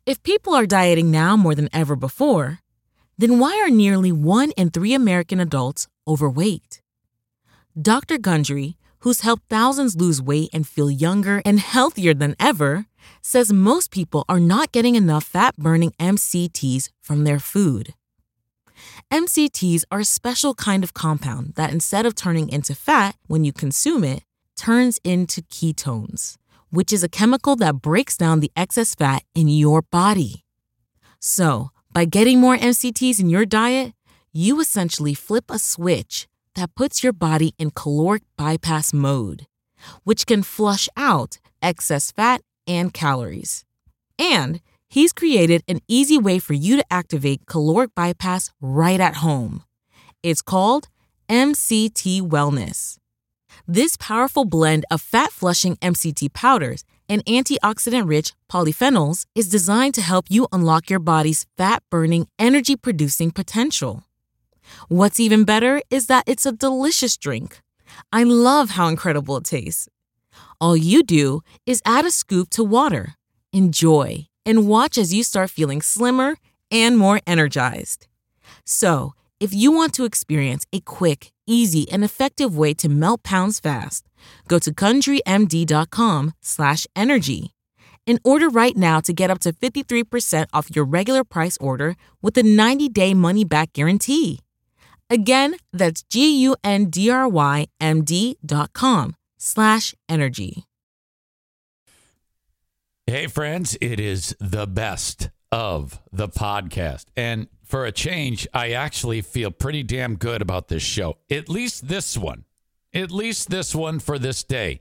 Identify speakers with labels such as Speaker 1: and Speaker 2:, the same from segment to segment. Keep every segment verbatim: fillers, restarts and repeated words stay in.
Speaker 1: If people are dieting now more than ever before, then why are nearly one in three American adults overweight? Doctor Gundry, who's helped thousands lose weight and feel younger and healthier than ever, says most people are not getting enough fat-burning M C Ts from their food. M C Ts are a special kind of compound that, instead of turning into fat when you consume it, turns into ketones, which is a chemical that breaks down the excess fat in your body. So, by getting more M C Ts in your diet, you essentially flip a switch that puts your body in caloric bypass mode, which can flush out excess fat and calories. And he's created an easy way for you to activate caloric bypass right at home. It's called M C T Wellness. This powerful blend of fat-flushing M C T powders and antioxidant-rich polyphenols is designed to help you unlock your body's fat-burning, energy-producing potential. What's even better is that it's a delicious drink. I love how incredible it tastes. All you do is add a scoop to water, enjoy, and watch as you start feeling slimmer and more energized. So, if you want to experience a quick, easy, and effective way to melt pounds fast, go to GundryMD.com slash energy and order right now to get up to fifty-three percent off your regular price order with a ninety-day money-back guarantee. Again, that's G-U-N-D-R-Y-M-D.com slash energy.
Speaker 2: Hey, friends, it is the best of the podcast. And for a change, I actually feel pretty damn good about this show. At least this one. At least this one for this day.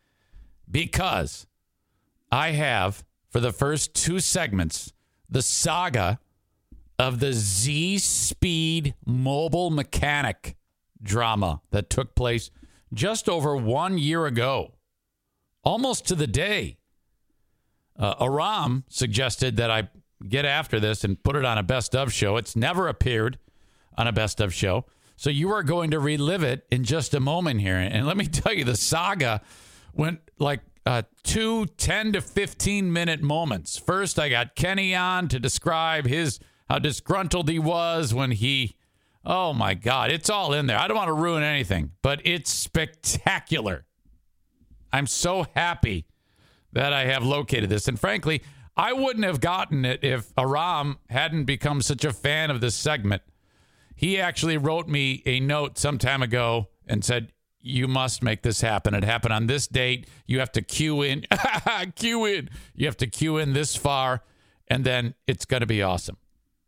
Speaker 2: Because I have, for the first two segments, the saga of the Z-Speed mobile mechanic drama that took place just over one year ago. Almost to the day. Uh, Aram suggested that I get after this and put it on a best of show. It's never appeared on a best of show. So you are going to relive it in just a moment here. And let me tell you, the saga went like uh, two ten to fifteen minute moments. First, I got Kenny on to describe his how disgruntled he was when he, oh my God, it's all in there. I don't want to ruin anything, but it's spectacular. I'm so happy that I have located this. And frankly, I wouldn't have gotten it if Aram hadn't become such a fan of this segment. He actually wrote me a note some time ago and said, you must make this happen. It happened on this date. You have to cue in. Cue in. You have to cue in this far, and then it's going to be awesome.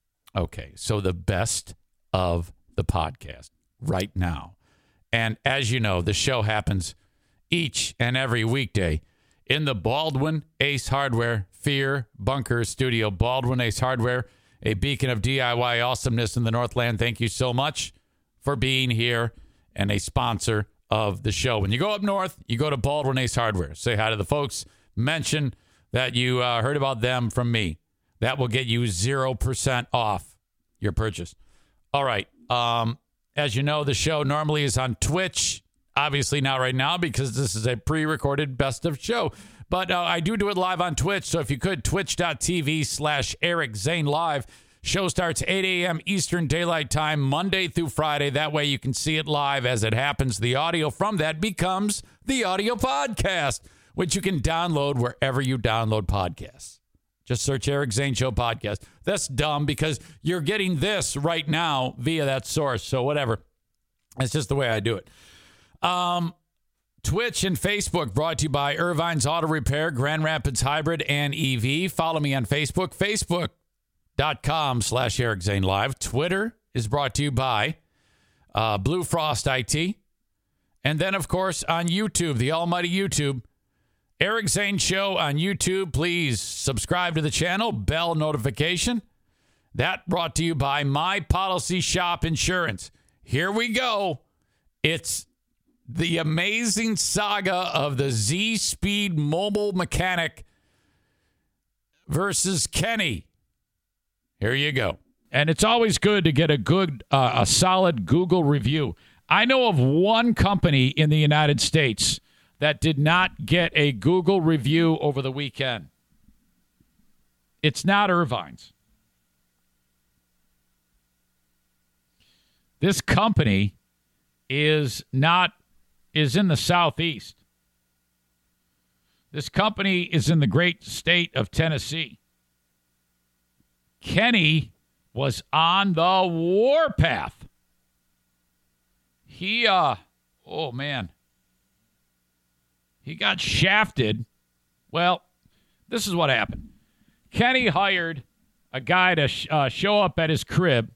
Speaker 2: Okay, so the best of the podcast right now. And as you know, the show happens each and every weekday in the Baldwin Ace Hardware Fear Bunker Studio. Baldwin Ace Hardware, a beacon of D I Y awesomeness in the Northland. Thank you so much for being here and a sponsor of the show. When you go up north, you go to Baldwin Ace Hardware. Say hi to the folks. Mention that you uh, heard about them from me. That will get you zero percent off your purchase. All right. Um, as you know, the show normally is on Twitch. Obviously not right now because this is a pre-recorded best of show. But uh, I do do it live on Twitch. So if you could, twitch.tv slash Eric Zane Live. Show starts eight a.m. Eastern Daylight Time, Monday through Friday. That way you can see it live as it happens. The audio from that becomes the audio podcast, which you can download wherever you download podcasts. Just search Eric Zane Show Podcast. That's dumb because you're getting this right now via that source. So whatever. That's just the way I do it. Um, Twitch and Facebook brought to you by Irvine's Auto Repair, Grand Rapids Hybrid, and E V. Follow me on Facebook, facebook.com slash Eric Zane Live. Twitter is brought to you by uh, Blue Frost I T. And then, of course, on YouTube, the almighty YouTube, Eric Zane Show on YouTube. Please subscribe to the channel, bell notification. That brought to you by My Policy Shop Insurance. Here we go. It's the amazing saga of the Z-Speed mobile mechanic versus Kenny. Here you go. And it's always good to get a good, uh, a solid Google review. I know of one company in the United States that did not get a Google review over the weekend. It's not Irvine's. This company is not is in the Southeast. This company is in the great state of Tennessee. Kenny was on the warpath. He, uh, oh, man. He got shafted. Well, this is what happened. Kenny hired a guy to sh- uh, show up at his crib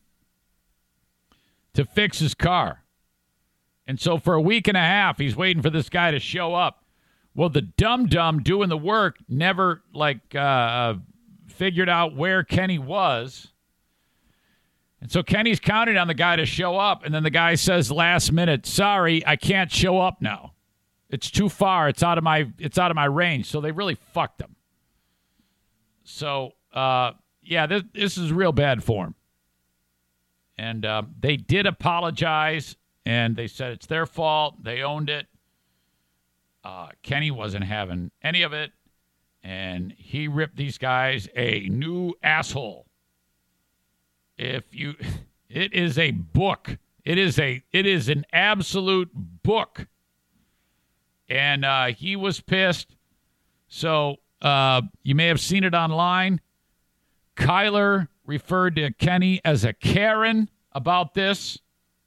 Speaker 2: to fix his car. And so for a week and a half, he's waiting for this guy to show up. Well, the dum-dum doing the work never, like, uh, figured out where Kenny was. And so Kenny's counting on the guy to show up, and then the guy says last minute, sorry, I can't show up now. It's too far. It's out of my it's out of my range. So they really fucked him. So, uh, yeah, this, this is real bad form. And uh, they did apologize, and they said it's their fault. They owned it. Uh, Kenny wasn't having any of it, and he ripped these guys a new asshole. If you, it is a book. It is a, it is an absolute book. And uh, he was pissed. So uh, you may have seen it online. Kyler referred to Kenny as a Karen about this.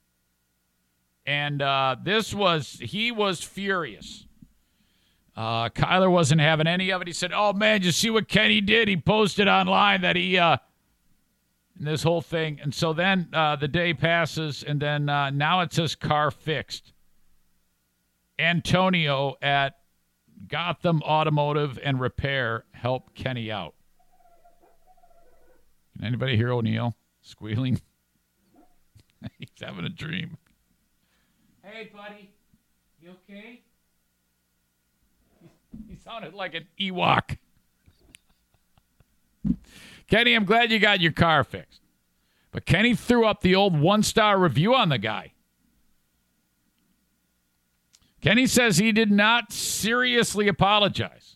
Speaker 2: And uh, this was, he was furious. Uh, Kyler wasn't having any of it. He said, oh, man, did you see what Kenny did? He posted online that he, uh, and this whole thing. And so then uh, the day passes, and then uh, now it says car fixed. Antonio at Gotham Automotive and Repair helped Kenny out. Can anybody hear O'Neill squealing? He's having a dream. Hey, buddy. You okay? He sounded like an Ewok. Kenny, I'm glad you got your car fixed. But Kenny threw up the old one-star review on the guy. Kenny says he did not seriously apologize.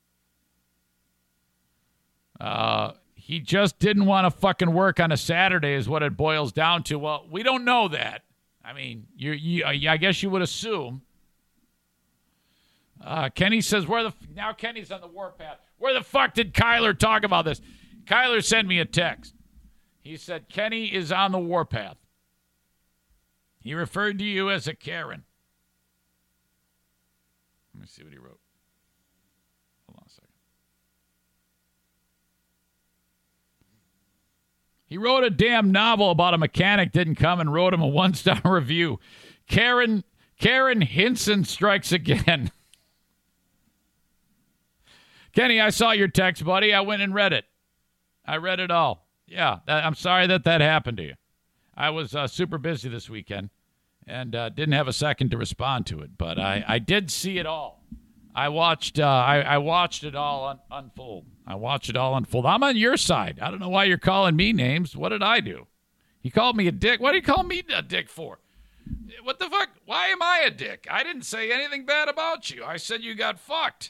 Speaker 2: Uh, he just didn't want to fucking work on a Saturday is what it boils down to. Well, we don't know that. I mean, you, you I guess you would assume. Uh, Kenny says, where the, now Kenny's on the warpath. Where the fuck did Kyler talk about this? Kyler sent me a text. He said, Kenny is on the warpath. He referred to you as a Karen. Let me see what he wrote. Hold on a second. He wrote a damn novel about a mechanic didn't come and wrote him a one-star review. Karen, Karen Hinson strikes again. Kenny, I saw your text, buddy. I went and read it. I read it all. Yeah, that, I'm sorry that that happened to you. I was uh, super busy this weekend and uh, didn't have a second to respond to it, but I, I did see it all. I watched uh, I, I watched it all un- unfold. I watched it all unfold. I'm on your side. I don't know why you're calling me names. What did I do? He called me a dick. What do you call me a dick for? What the fuck? Why am I a dick? I didn't say anything bad about you. I said you got fucked.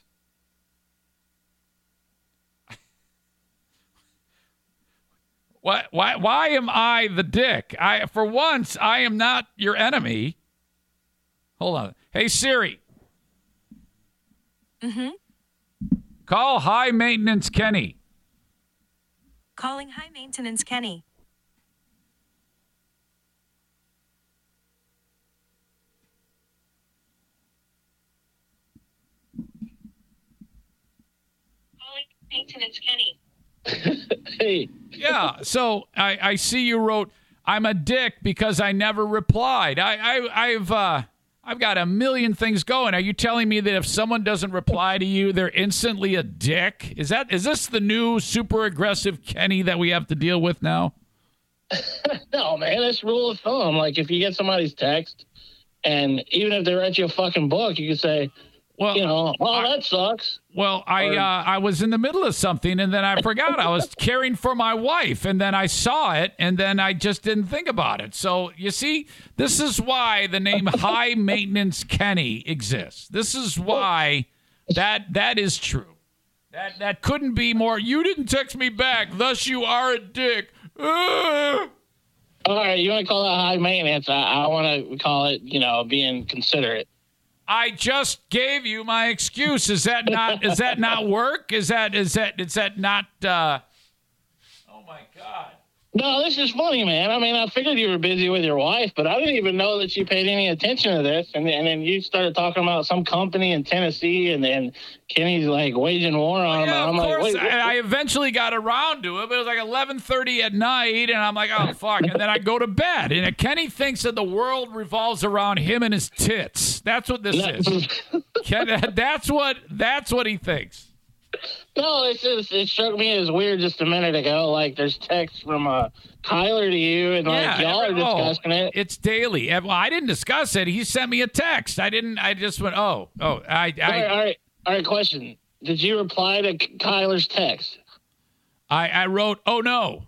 Speaker 2: Why, why, why am I the dick? I, for once, I am not your enemy. Hold on. Hey, Siri.
Speaker 3: Mm-hmm.
Speaker 2: Call High Maintenance Kenny.
Speaker 3: Calling High Maintenance Kenny. Calling Maintenance Kenny.
Speaker 4: Hey.
Speaker 2: Yeah, so I, I see you wrote, I'm a dick because I never replied. I, I, I've uh, I've got a million things going. Are you telling me that if someone doesn't reply to you, they're instantly a dick? Is that is this the new super aggressive Kenny that we have to deal with now?
Speaker 4: No, man, that's rule of thumb. Like, if you get somebody's text, and even if they write you a fucking book, you can say, well, you know, oh, I, that sucks.
Speaker 2: Well, I or, uh, I was in the middle of something, and then I forgot. I was caring for my wife, and then I saw it, and then I just didn't think about it. So, you see, this is why the name High Maintenance Kenny exists. This is why that that is true. That that couldn't be more. You didn't text me back, thus you are a dick. Uh.
Speaker 4: All right, you want to call that high maintenance? I, I want to call it, you know, being considerate.
Speaker 2: I just gave you my excuse. Is that not? Is that not work? Is that? Is that? Is that not? Uh... Oh my God.
Speaker 4: No, this is funny, man. I mean, I figured you were busy with your wife, but I didn't even know that you paid any attention to this. And, and then you started talking about some company in Tennessee, and then Kenny's like waging war on him.
Speaker 2: Yeah,
Speaker 4: I'm
Speaker 2: of
Speaker 4: like,
Speaker 2: course.
Speaker 4: wait, what?
Speaker 2: I, I eventually got around to it, but it was like eleven thirty at night, and I'm like, oh, fuck. And then I go to bed. And Kenny thinks that the world revolves around him and his tits. That's what this is. Ken, that's what that's what he thinks.
Speaker 4: No, it's just, it struck me as weird just a minute ago. Like, there's text from uh, Kyler to you, and like
Speaker 2: Yeah,
Speaker 4: y'all are
Speaker 2: every- oh,
Speaker 4: discussing it.
Speaker 2: It's daily. Well, I didn't discuss it. He sent me a text. I didn't. I just went, oh, oh. I,
Speaker 4: All right,
Speaker 2: I,
Speaker 4: all right, all right. Question: did you reply to Kyler's text?
Speaker 2: I, I wrote, oh no.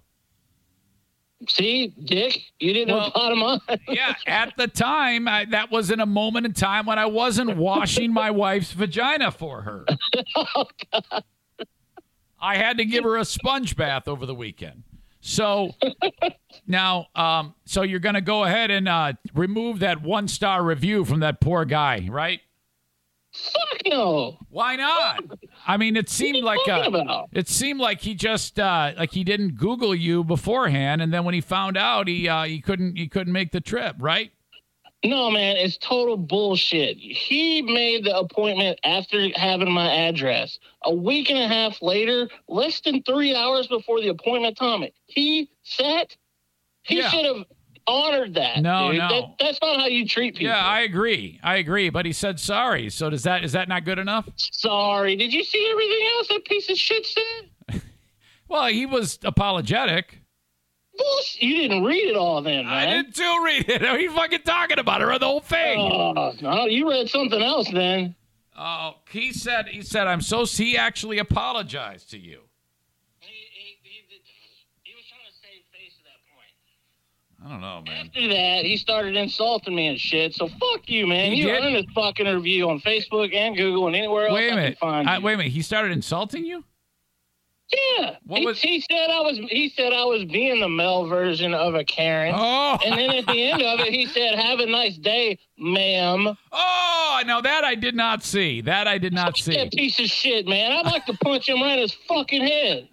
Speaker 4: See, Dick, you didn't
Speaker 2: Well,
Speaker 4: reply to mine.
Speaker 2: Yeah, at the time, I, that was in a moment in time when I wasn't washing my wife's vagina for her.
Speaker 4: Oh, God.
Speaker 2: I had to give her a sponge bath over the weekend. So now, um, so you're going to go ahead and uh, remove that one star review from that poor guy, right?
Speaker 4: Fuck no.
Speaker 2: Why not? I mean, it seemed like
Speaker 4: What are you
Speaker 2: uh,
Speaker 4: talking about?
Speaker 2: it seemed like he just uh, like he didn't Google you beforehand, and then when he found out, he uh, he couldn't he couldn't make the trip, right?
Speaker 4: No, man, it's total bullshit. He made the appointment after having my address. A week and a half later, less than three hours before the appointment time, he sat. He
Speaker 2: Yeah.
Speaker 4: should have honored that.
Speaker 2: No,
Speaker 4: dude.
Speaker 2: no.
Speaker 4: That, that's not how you treat people.
Speaker 2: Yeah, I agree. I agree. But he said sorry. So does that is that not good enough?
Speaker 4: Sorry. Did you see everything else that piece of shit said?
Speaker 2: Well, he was apologetic.
Speaker 4: Bullshit. You didn't read it all then,
Speaker 2: I
Speaker 4: man.
Speaker 2: didn't do read it. Are you fucking talking about her? The whole thing.
Speaker 4: Oh, no, you read something else then.
Speaker 2: Oh, he said. He said, "I'm so." He actually apologized to you.
Speaker 4: He, he, he, did- he was trying to save face at that point.
Speaker 2: I don't know, man.
Speaker 4: After that, he started insulting me and shit. So fuck you, man.
Speaker 2: He
Speaker 4: You
Speaker 2: did?
Speaker 4: earned this fucking review on Facebook and Google and anywhere else
Speaker 2: Wait a
Speaker 4: I
Speaker 2: minute.
Speaker 4: can find
Speaker 2: I,
Speaker 4: you.
Speaker 2: wait a minute. He started insulting you.
Speaker 4: Yeah.
Speaker 2: What
Speaker 4: he,
Speaker 2: was-
Speaker 4: he said I was. He said I was being the male version of a Karen.
Speaker 2: Oh.
Speaker 4: And then at the end of it, he said, "Have a nice day, ma'am."
Speaker 2: Oh, no, that I did not see. That I did not
Speaker 4: Fuck
Speaker 2: see.
Speaker 4: that piece of shit, man. I'd like to punch him right in his fucking head.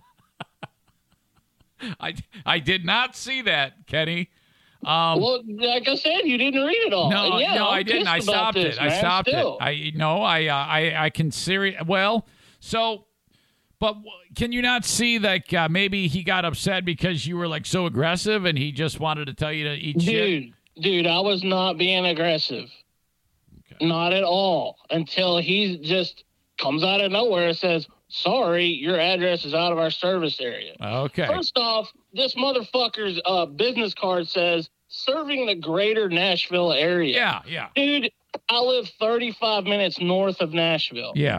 Speaker 2: I I did not see that, Kenny. Um,
Speaker 4: Well, like I said, you didn't read it all.
Speaker 2: no,
Speaker 4: And yeah,
Speaker 2: no,
Speaker 4: I'm
Speaker 2: I didn't.
Speaker 4: pissed
Speaker 2: I
Speaker 4: about
Speaker 2: stopped
Speaker 4: this,
Speaker 2: it. I
Speaker 4: man,
Speaker 2: stopped
Speaker 4: still.
Speaker 2: it. I no, I uh, I I can seri- Well, so, but w- can you not see like uh, maybe he got upset because you were like so aggressive and he just wanted to tell you to eat shit?
Speaker 4: Dude, dude, I was not being aggressive.
Speaker 2: Okay.
Speaker 4: Not at all. Until he just comes out of nowhere and says, "Sorry, your address is out of our service area."
Speaker 2: Okay.
Speaker 4: First off, this motherfucker's uh, business card says serving the greater Nashville area.
Speaker 2: Yeah, yeah,
Speaker 4: Dude, I live thirty-five minutes north of Nashville.
Speaker 2: yeah.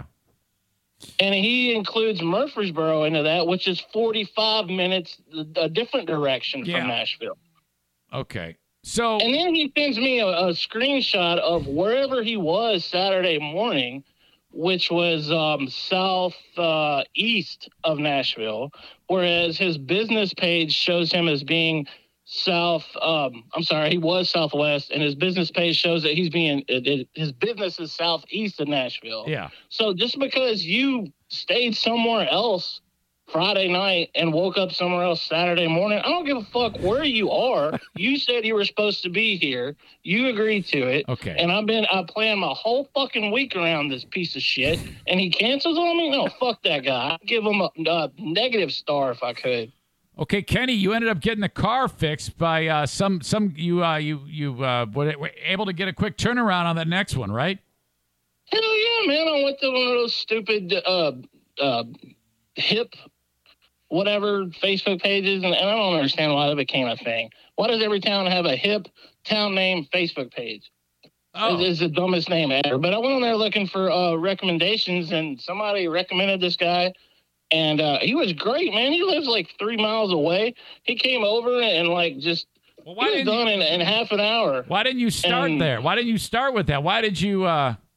Speaker 4: And he includes Murfreesboro into that, which is forty-five minutes a different direction
Speaker 2: Yeah.
Speaker 4: from Nashville.
Speaker 2: Okay. So
Speaker 4: And then he sends me a, a screenshot of wherever he was Saturday morning, which was um, south uh, east of Nashville, whereas his business page shows him as being south. Um, I'm sorry, he was southwest, and his business page shows that he's being it, it, his business is southeast of Nashville.
Speaker 2: yeah.
Speaker 4: So just because you stayed somewhere else Friday night and woke up somewhere else Saturday morning, I don't give a fuck where you are. You said you were supposed to be here. You agreed to it.
Speaker 2: Okay.
Speaker 4: And I've been I planned my whole fucking week around this piece of shit, and he cancels on me. No, fuck that guy. I'd give him a, a negative star if I could.
Speaker 2: Okay, Kenny, you ended up getting the car fixed by uh, some some you uh, you you uh, were were able to get a quick turnaround on that next one, right?
Speaker 4: Hell yeah, man! I went to one of those stupid uh, uh, hip whatever Facebook pages, and, and I don't understand why that became a thing. Why does every town have a hip town name Facebook page?
Speaker 2: Oh,
Speaker 4: It's the dumbest name ever. But I went on there looking for uh, recommendations, and somebody recommended this guy, and uh, he was great, man. He lives like three miles away. He came over and like just
Speaker 2: well,
Speaker 4: he
Speaker 2: why
Speaker 4: was
Speaker 2: didn't
Speaker 4: done
Speaker 2: you,
Speaker 4: in, in half an hour.
Speaker 2: why didn't you start
Speaker 4: and-
Speaker 2: there? Why didn't you start with that? Why did you? Uh,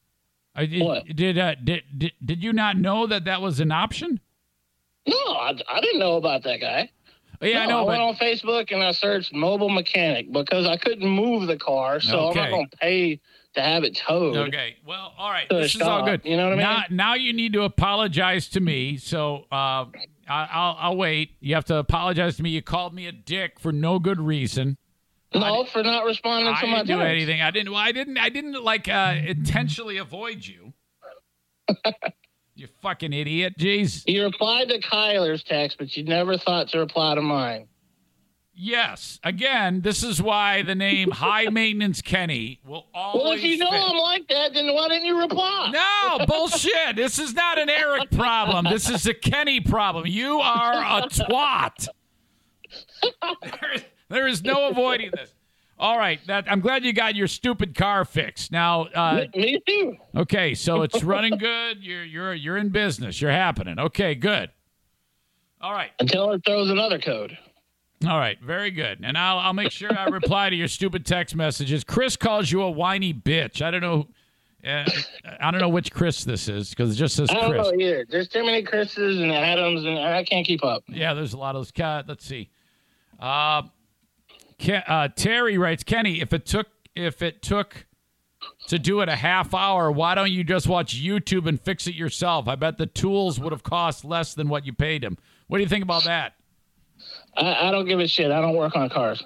Speaker 2: I did,
Speaker 4: What?
Speaker 2: Did, uh, did did did you not know that that was an option?
Speaker 4: No, I, I didn't know about that guy.
Speaker 2: Oh, yeah,
Speaker 4: no,
Speaker 2: I know.
Speaker 4: I
Speaker 2: but,
Speaker 4: went on Facebook and I searched mobile mechanic because I couldn't move the car, so
Speaker 2: Okay.
Speaker 4: I'm not going to pay to have it towed.
Speaker 2: Okay. Well, all right.
Speaker 4: To the
Speaker 2: This is all
Speaker 4: shop,
Speaker 2: good.
Speaker 4: you know what I mean?
Speaker 2: Now, now you need to apologize to me. So uh, I, I'll I'll wait. You have to apologize to me. You called me a dick for no good reason.
Speaker 4: No, for not responding
Speaker 2: I
Speaker 4: to my
Speaker 2: didn't do
Speaker 4: text.
Speaker 2: anything. I didn't. Well, I didn't. I didn't like uh, intentionally avoid you. You fucking idiot. Jeez.
Speaker 4: You replied to Kyler's text, but you never thought to reply to mine.
Speaker 2: Yes. Again, this is why the name High Maintenance Kenny will always.
Speaker 4: Well, if you know
Speaker 2: fit.
Speaker 4: I'm like that, then why didn't you reply?
Speaker 2: No, bullshit. This is not an Eric problem. This is a Kenny problem. You are a twat. There is, there is no avoiding this. All right. That, I'm glad you got your stupid car fixed. Now, uh,
Speaker 4: Me too.
Speaker 2: okay, so it's running good. You're you're you're in business. You're happening. Okay, good. All right.
Speaker 4: Until it throws another code.
Speaker 2: All right, very good. And I'll I'll make sure I reply to your stupid text messages. Chris calls you a whiny bitch. I don't know. Uh, I don't know which Chris this is because it just says
Speaker 4: I don't
Speaker 2: Chris.
Speaker 4: know either. There's too many Chris's and Adams, and I can't keep up.
Speaker 2: Yeah, there's a lot of those. Cat. Let's see. Uh, Ken, uh, Terry writes, Kenny, if it took if it took to do it a half hour, why don't you just watch YouTube and fix it yourself? I bet the tools would have cost less than what you paid him. What do you think about that?
Speaker 4: I, I don't give a shit. I don't work on cars.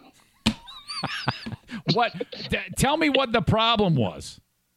Speaker 2: What? T- tell me what the problem was.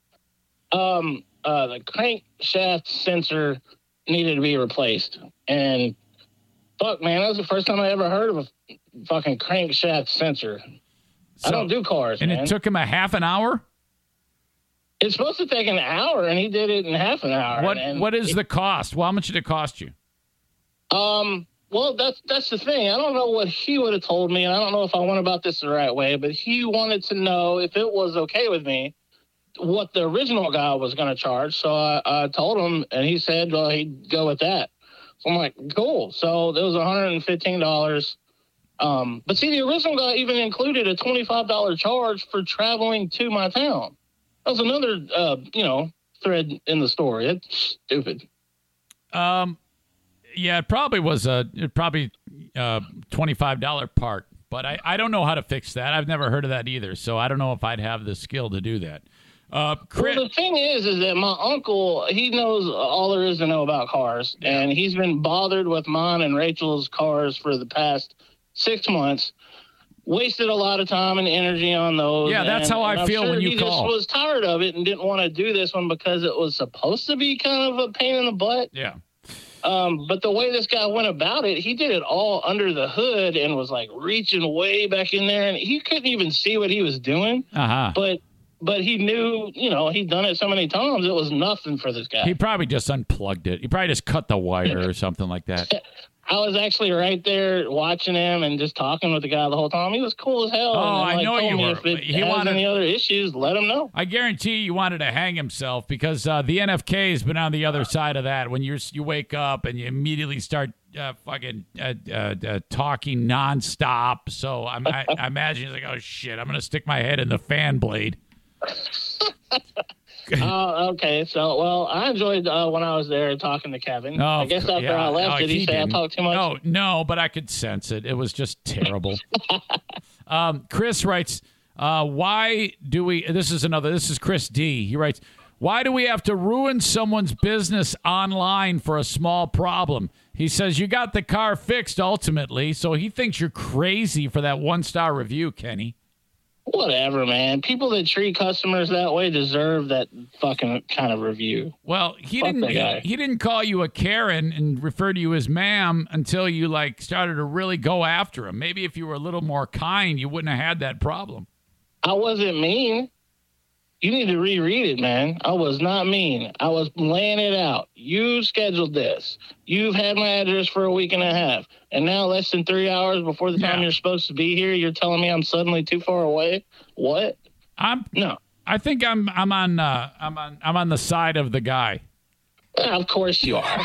Speaker 4: Um, uh, the crankshaft sensor needed to be replaced, and fuck, man, that was the first time I ever heard of a fucking crankshaft sensor.
Speaker 2: So,
Speaker 4: I don't do cars,
Speaker 2: and
Speaker 4: man.
Speaker 2: it took him a half an hour.
Speaker 4: It's supposed to take an hour, and he did it in half an hour.
Speaker 2: What
Speaker 4: and
Speaker 2: What is
Speaker 4: it,
Speaker 2: the cost? Well, how much did it cost you?
Speaker 4: Um, well, that's that's the thing. I don't know what he would have told me, and I don't know if I went about this the right way, but he wanted to know if it was okay with me what the original guy was going to charge. So I, I told him, and he said, well, he'd go with that. So I'm like, cool. So it was one hundred fifteen dollars. Um, but see, the original guy even included a twenty-five dollars charge for traveling to my town. That was another, uh, you know, thread in the story. It's stupid.
Speaker 2: Um, yeah, it probably was a it probably uh twenty-five dollars part, but I, I don't know how to fix that. I've never heard of that either, so I don't know if I'd have the skill to do that. Uh, Chris,
Speaker 4: Well, the thing is, is that my uncle, he knows all there is to know about cars, and he's been bothered with mine and Rachel's cars for the past six months. Wasted a lot of time and energy on those.
Speaker 2: Yeah, that's
Speaker 4: and,
Speaker 2: how I
Speaker 4: and I'm
Speaker 2: feel
Speaker 4: sure
Speaker 2: when you
Speaker 4: he
Speaker 2: call.
Speaker 4: just was tired of it and didn't want to do this one because it was supposed to be kind of a pain in the butt.
Speaker 2: yeah.
Speaker 4: Um, but the way this guy went about it, he did it all under the hood and was like reaching way back in there, and he couldn't even see what he was doing.
Speaker 2: Uh-huh.
Speaker 4: But but he knew, you know, he'd done it so many times, it was nothing for this guy.
Speaker 2: He probably just unplugged it. He probably just cut the wire or something like that.
Speaker 4: I was actually right there watching him and just talking with the guy the whole time. He was cool as hell.
Speaker 2: Oh,
Speaker 4: and then,
Speaker 2: I know
Speaker 4: told
Speaker 2: you
Speaker 4: me
Speaker 2: were.
Speaker 4: If it
Speaker 2: He
Speaker 4: has
Speaker 2: wanted-
Speaker 4: any other issues, let him know.
Speaker 2: I guarantee you wanted to hang himself because uh, the N F K has been on the other side of that. When you're you wake up and you immediately start uh, fucking uh, uh, uh, talking nonstop. So I'm, I, I imagine he's like, oh shit, I'm gonna stick my head in the fan blade.
Speaker 4: Oh, okay. So, well, I enjoyed uh, when I was there talking to Kevin.
Speaker 2: Oh,
Speaker 4: I guess after
Speaker 2: yeah.
Speaker 4: I left,
Speaker 2: Oh,
Speaker 4: did he, say
Speaker 2: didn't.
Speaker 4: I talked too much?
Speaker 2: No, no, but I could sense it. It was just terrible. um, Chris writes, uh, why do we, this is another, this is Chris D. He writes, why do we have to ruin someone's business online for a small problem? He says, you got the car fixed ultimately, so he thinks you're crazy for that one-star review, Kenny.
Speaker 4: Whatever, man. People that treat customers that way deserve that fucking kind of review.
Speaker 2: Well, he
Speaker 4: Fuck
Speaker 2: didn't.
Speaker 4: that guy.
Speaker 2: He, he didn't call you a Karen and refer to you as ma'am until you like started to really go after him. Maybe if you were a little more kind, you wouldn't have had that problem.
Speaker 4: I wasn't mean. You need to reread it, man. I was not mean. I was laying it out. You scheduled this. You've had my address for a week and a half. And now less than three hours before the time
Speaker 2: Yeah.
Speaker 4: you're supposed to be here, you're telling me I'm suddenly too far away? What?
Speaker 2: I'm.
Speaker 4: No.
Speaker 2: I think I'm. I'm on. Uh, I'm on. I'm on the side of the guy.
Speaker 4: Well, of course you are.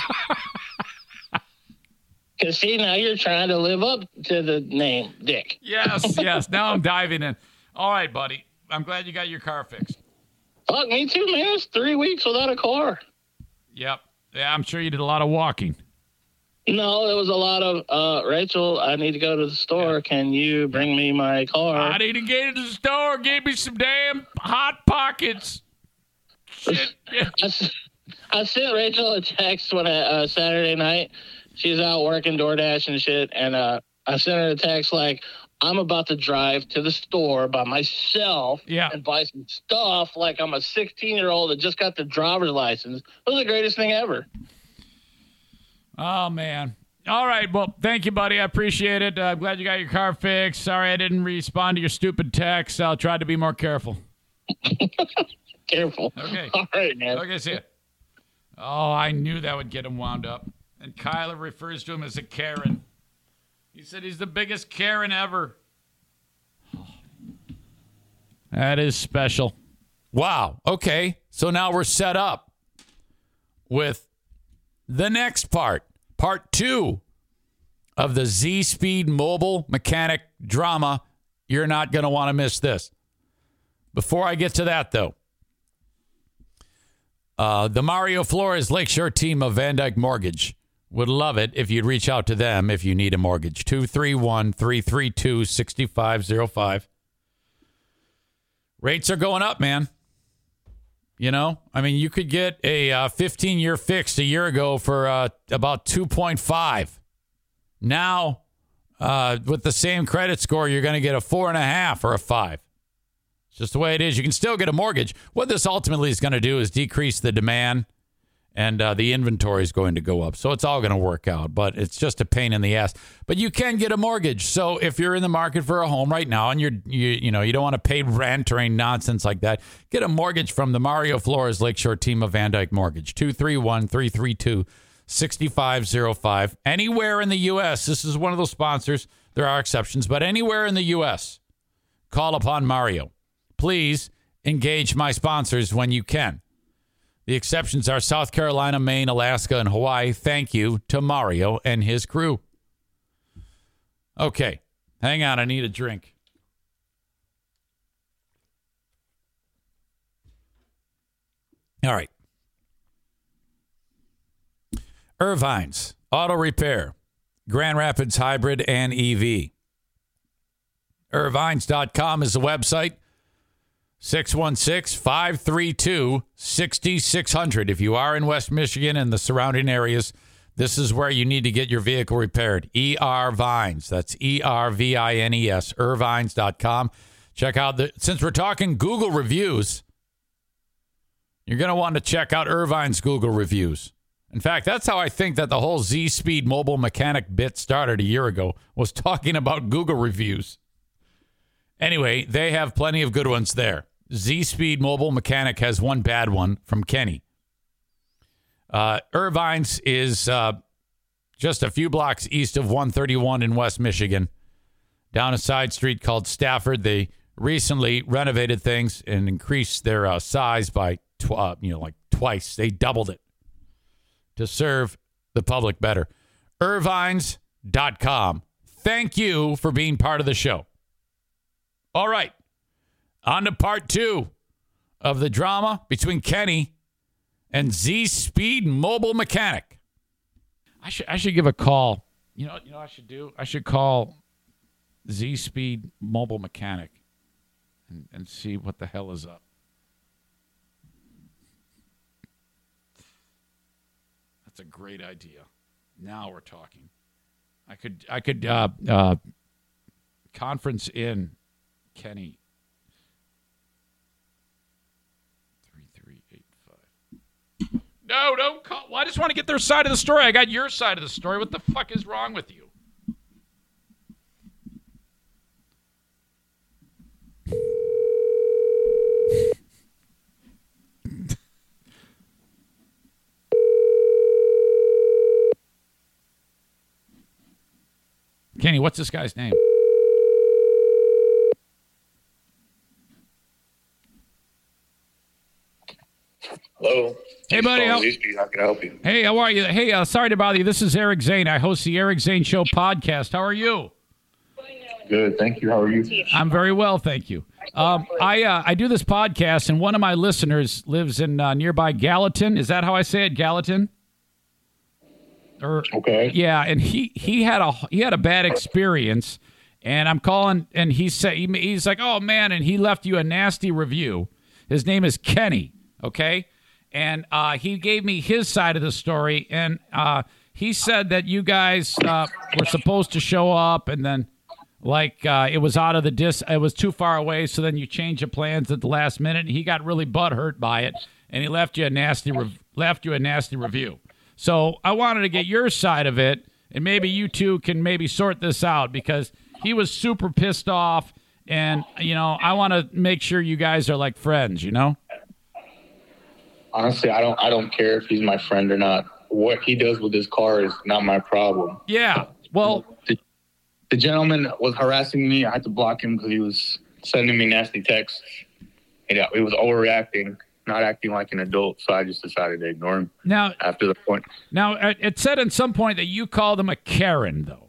Speaker 4: Because, see, now you're trying to live up to the name, Dick.
Speaker 2: Yes. Yes. Now I'm diving in. All right, buddy. I'm glad you got your car fixed.
Speaker 4: Fuck, me too, man. It's three weeks without a car.
Speaker 2: Yep. Yeah, I'm sure you did a lot of walking.
Speaker 4: No, it was a lot of, uh, Rachel, I need to go to the store. Yeah. Can you bring me my car?
Speaker 2: I need to get to the store. Give me some damn Hot Pockets. Shit. Yeah.
Speaker 4: I, I sent Rachel a text when I, uh, Saturday night. She's out working DoorDash and shit. And uh, I sent her a text like, I'm about to drive to the store by myself
Speaker 2: yeah.
Speaker 4: and buy some stuff like I'm a sixteen-year-old that just got the driver's license. It was the greatest thing ever.
Speaker 2: Oh, man. All right. Well, thank you, buddy. I appreciate it. Uh, I'm glad you got your car fixed. Sorry I didn't respond to your stupid text. I'll try to be more careful.
Speaker 4: Careful.
Speaker 2: Okay.
Speaker 4: All right, man.
Speaker 2: Okay, see ya. Oh, I knew that would get him wound up. And Kyler refers to him as a Karen. He said he's the biggest Karen ever. Oh. That is special. Wow. Okay. So now we're set up with the next part, part two of the Z-Speed Mobile Mechanic drama. You're not going to want to miss this. Before I get to that, though, uh, the Mario Flores Lakeshore team of Van Dyke Mortgage would love it if you'd reach out to them if you need a mortgage. two three one, three three two, six five zero five. Rates are going up, man. You know, I mean, you could get a uh, fifteen-year fixed a year ago for uh, about two point five. Now, uh, with the same credit score, you're going to get a four and a half or a five. It's just the way it is. You can still get a mortgage. What this ultimately is going to do is decrease the demand, and uh, the inventory is going to go up. So it's all going to work out, but it's just a pain in the ass. But you can get a mortgage. So if you're in the market for a home right now and you're, you, you know, you don't want to pay rent or any nonsense like that, get a mortgage from the Mario Flores Lakeshore team of Van Dyke Mortgage. two three one, three three two, six five zero five. Anywhere in the U S, this is one of those sponsors. There are exceptions, but anywhere in the U S, call upon Mario. Please engage my sponsors when you can. The exceptions are South Carolina, Maine, Alaska, and Hawaii. Thank you to Mario and his crew. Okay, hang on. I need a drink. All right. Irvine's Auto Repair, Grand Rapids Hybrid and E V. Irvines dot com is the website. six one six, five three two, six six zero zero. If you are in West Michigan and the surrounding areas, this is where you need to get your vehicle repaired. E R Vines. That's E R V I N E S. Irvines dot com. Check out the, since we're talking Google reviews, you're going to want to check out Irvine's Google reviews. In fact, that's how I think that the whole Z-Speed Mobile Mechanic bit started a year ago, was talking about Google reviews. Anyway, they have plenty of good ones there. Z-Speed Mobile Mechanic has one bad one from Kenny. Uh, Irvine's is uh, just a few blocks east of one thirty-one in West Michigan, down a side street called Stafford. They recently renovated things and increased their uh, size by, tw- uh, you know, like twice. They doubled it to serve the public better. Irvines dot com. Thank you for being part of the show. All right. On to part two of the drama between Kenny and Z-Speed Mobile Mechanic. I should I should give a call. You know, you know what I should do? I should call Z-Speed Mobile Mechanic and, and see what the hell is up. That's a great idea. Now we're talking. I could I could uh, uh, conference in Kenny. three three eight five. No, don't call. Well, I just want to get their side of the story. I got your side of the story. What the fuck is wrong with you? Kenny, what's this guy's name?
Speaker 5: Hello.
Speaker 2: Hey, buddy. How,
Speaker 5: how can I help you?
Speaker 2: hey, how are you? Hey, uh, sorry to bother you. This is Eric Zane. I host the Eric Zane Show podcast. How are you?
Speaker 5: Good. Thank you. How are you?
Speaker 2: I'm very well, thank you. Um, I uh, I do this podcast, and one of my listeners lives in uh, nearby Gallatin. Is that how I say it, Gallatin? Or,
Speaker 5: Okay.
Speaker 2: Yeah, and he, he had a he had a bad experience, and I'm calling, and he said he, he's like, oh man, and he left you a nasty review. His name is Kenny, okay, and uh, he gave me his side of the story, and uh, he said that you guys uh, were supposed to show up, and then like uh, it was out of the dis, it was too far away, so then you changed the plans at the last minute, and he got really butthurt by it, and he left you a nasty re- left you a nasty review. So I wanted to get your side of it, and maybe you two can maybe sort this out because he was super pissed off, and, you know, I want to make sure you guys are like friends, you know?
Speaker 5: Honestly, I don't I don't care if he's my friend or not. What he does with his car is not my problem.
Speaker 2: Yeah, well...
Speaker 5: The, the gentleman was harassing me. I had to block him because he was sending me nasty texts. Yeah, he was overreacting. Not acting like an adult, so I just decided to ignore him.
Speaker 2: Now,
Speaker 5: after the point.
Speaker 2: Now, it said at some point that you called him a Karen, though.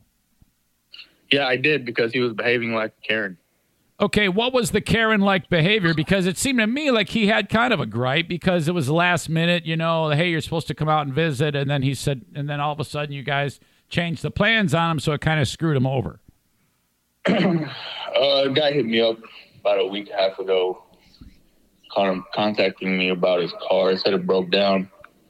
Speaker 5: Yeah, I did because he was behaving like a Karen.
Speaker 2: Okay, what was the Karen-like behavior? Because it seemed to me like he had kind of a gripe because it was last minute, you know, hey, you're supposed to come out and visit, and then he said, and then all of a sudden you guys changed the plans on him, so it kind of screwed him over.
Speaker 5: uh, a guy hit me up about a week and a half ago. Con- contacting me about his car. He said it broke down.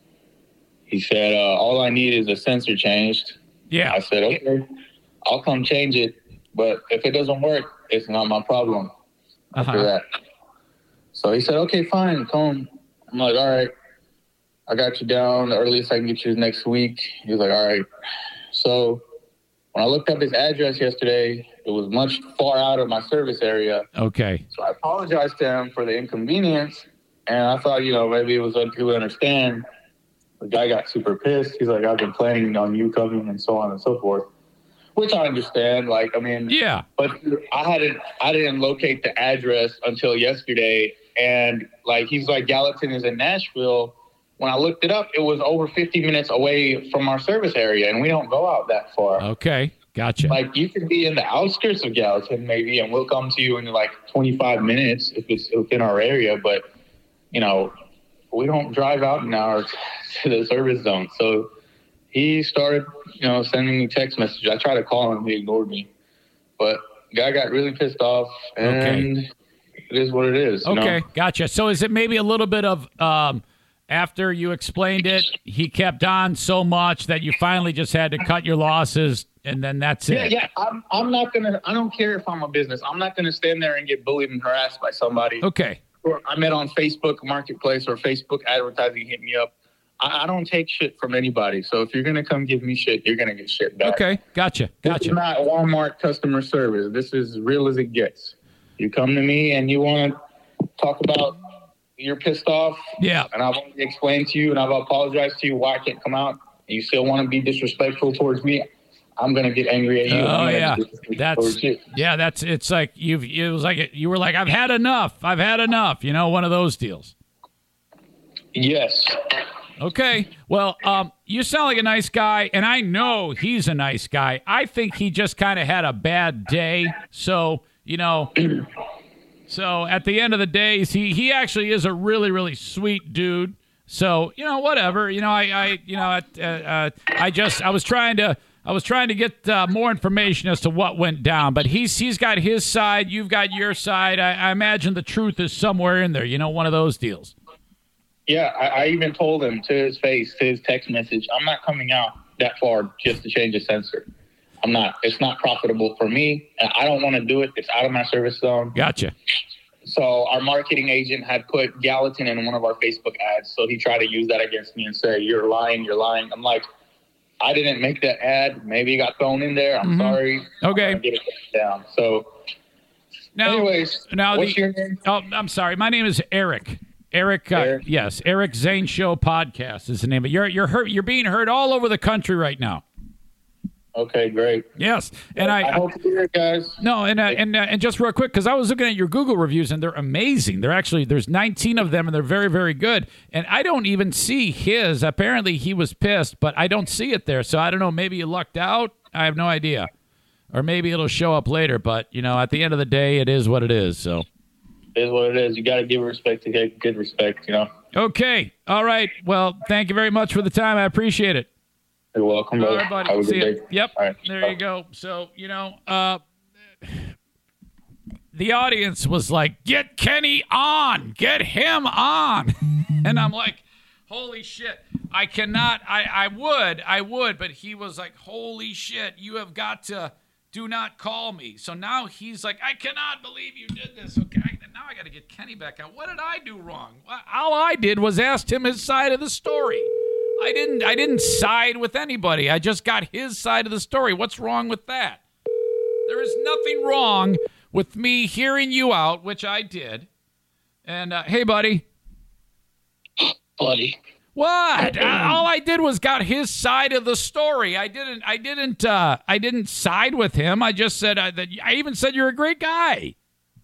Speaker 5: He said, uh, all I need is a sensor changed.
Speaker 2: Yeah.
Speaker 5: I said, okay, I'll come change it. But if it doesn't work, it's not my problem after
Speaker 2: uh-huh.
Speaker 5: that. So he said, okay, fine, come. I'm like, all right, I got you down. The earliest I can get you is next week. He was like, all right. So when I looked up his address yesterday, it was much far out of my service area.
Speaker 2: Okay.
Speaker 5: So I apologized to him for the inconvenience. And I thought, you know, maybe it was like he would understand. The guy got super pissed. He's like, I've been planning on you coming and so on and so forth. Which I understand. Like, I mean,
Speaker 2: yeah.
Speaker 5: But I hadn't, I didn't locate the address until yesterday. And like, he's like, Gallatin is in Nashville. When I looked it up, it was over fifty minutes away from our service area, and we don't go out that far.
Speaker 2: Okay, gotcha.
Speaker 5: Like, you could be in the outskirts of Gallatin, maybe, and we'll come to you in like twenty-five minutes if it's within our area. But, you know, we don't drive out an hour to the service zone. So he started, you know, sending me text messages. I tried to call him. He ignored me. But the guy got really pissed off, and okay. It is what it is.
Speaker 2: Okay,
Speaker 5: you know?
Speaker 2: Gotcha. So is it maybe a little bit of... Um, after you explained it, he kept on so much that you finally just had to cut your losses, and then that's
Speaker 5: yeah,
Speaker 2: it.
Speaker 5: Yeah, yeah. I'm, I'm not going to – I don't care if I'm a business. I'm not going to stand there and get bullied and harassed by somebody.
Speaker 2: Okay.
Speaker 5: Or I met on Facebook Marketplace or Facebook advertising hit me up. I, I don't take shit from anybody. So if you're going to come give me shit, you're going to get shit back.
Speaker 2: Okay, gotcha, gotcha.
Speaker 5: This is not Walmart customer service. This is real as it gets. You come to me and you want to talk about – you're pissed off.
Speaker 2: Yeah.
Speaker 5: And I've already explained to you and I've apologized to you why I can't come out. And you still want to be disrespectful towards me. I'm going to get angry at you.
Speaker 2: Oh, yeah. That's, yeah, that's, it's like, you've, it was like, you were like, I've had enough. I've had enough. You know, one of those deals.
Speaker 5: Yes.
Speaker 2: Okay. Well, um, you sound like a nice guy, and I know he's a nice guy. I think he just kind of had a bad day. So, you know, so at the end of the day, he, he actually is a really, really sweet dude. So, you know, whatever, you know, I, I you know, I, uh, uh, I just, I was trying to, I was trying to get uh, more information as to what went down, but he's, he's got his side. You've got your side. I, I imagine the truth is somewhere in there, you know, one of those deals.
Speaker 5: Yeah. I, I even told him to his face, to his text message, I'm not coming out that far just to change a sensor. I'm not. It's not profitable for me. And I don't want to do it. It's out of my service zone.
Speaker 2: Gotcha.
Speaker 5: So our marketing agent had put Gallatin in one of our Facebook ads. So he tried to use that against me and say, you're lying, you're lying. I'm like, I didn't make that ad. Maybe it got thrown in there. I'm mm-hmm. sorry.
Speaker 2: Okay.
Speaker 5: I'm get it down. So
Speaker 2: now,
Speaker 5: anyways,
Speaker 2: now
Speaker 5: what's
Speaker 2: the,
Speaker 5: your name?
Speaker 2: Oh, I'm sorry. My name is Eric. Eric, uh,
Speaker 5: Eric?
Speaker 2: yes, Eric Zane Show Podcast is the name. But you're you're heard, you're being heard all over the country right now.
Speaker 5: Okay, great.
Speaker 2: Yes, and I,
Speaker 5: I hope to hear it, guys.
Speaker 2: No, and uh, and uh, and just real quick, because I was looking at your Google reviews, and they're amazing. They're actually there's nineteen of them, and they're very, very good. And I don't even see his. Apparently, he was pissed, but I don't see it there. So I don't know. Maybe you lucked out. I have no idea. or maybe it'll show up later. But, you know, at the end of the day, it is what it is. So
Speaker 5: It is what it is. You got to give respect to get good respect, you know.
Speaker 2: Okay. All right. Well, thank you very much for the time. I appreciate it.
Speaker 5: You're welcome,
Speaker 2: All
Speaker 5: brother.
Speaker 2: right, buddy.
Speaker 5: Have a
Speaker 2: See
Speaker 5: good
Speaker 2: ya.
Speaker 5: day.
Speaker 2: Yep.
Speaker 5: All right.
Speaker 2: There
Speaker 5: Bye.
Speaker 2: you go. So, you know, uh, the audience was like, get Kenny on. Get him on. And I'm like, holy shit. I cannot. I, I would. I would. But he was like, holy shit. You have got to do not call me. So now he's like, I cannot believe you did this. Okay. Now I got to get Kenny back out. What did I do wrong? All I did was ask him his side of the story. I didn't I didn't side with anybody. I just got his side of the story. What's wrong with that? There is nothing wrong with me hearing you out, which I did. And uh, hey, buddy.
Speaker 4: Buddy.
Speaker 2: What? I, all I did was got his side of the story. I didn't I didn't uh, I didn't side with him. I just said uh, that I even said you're a great guy.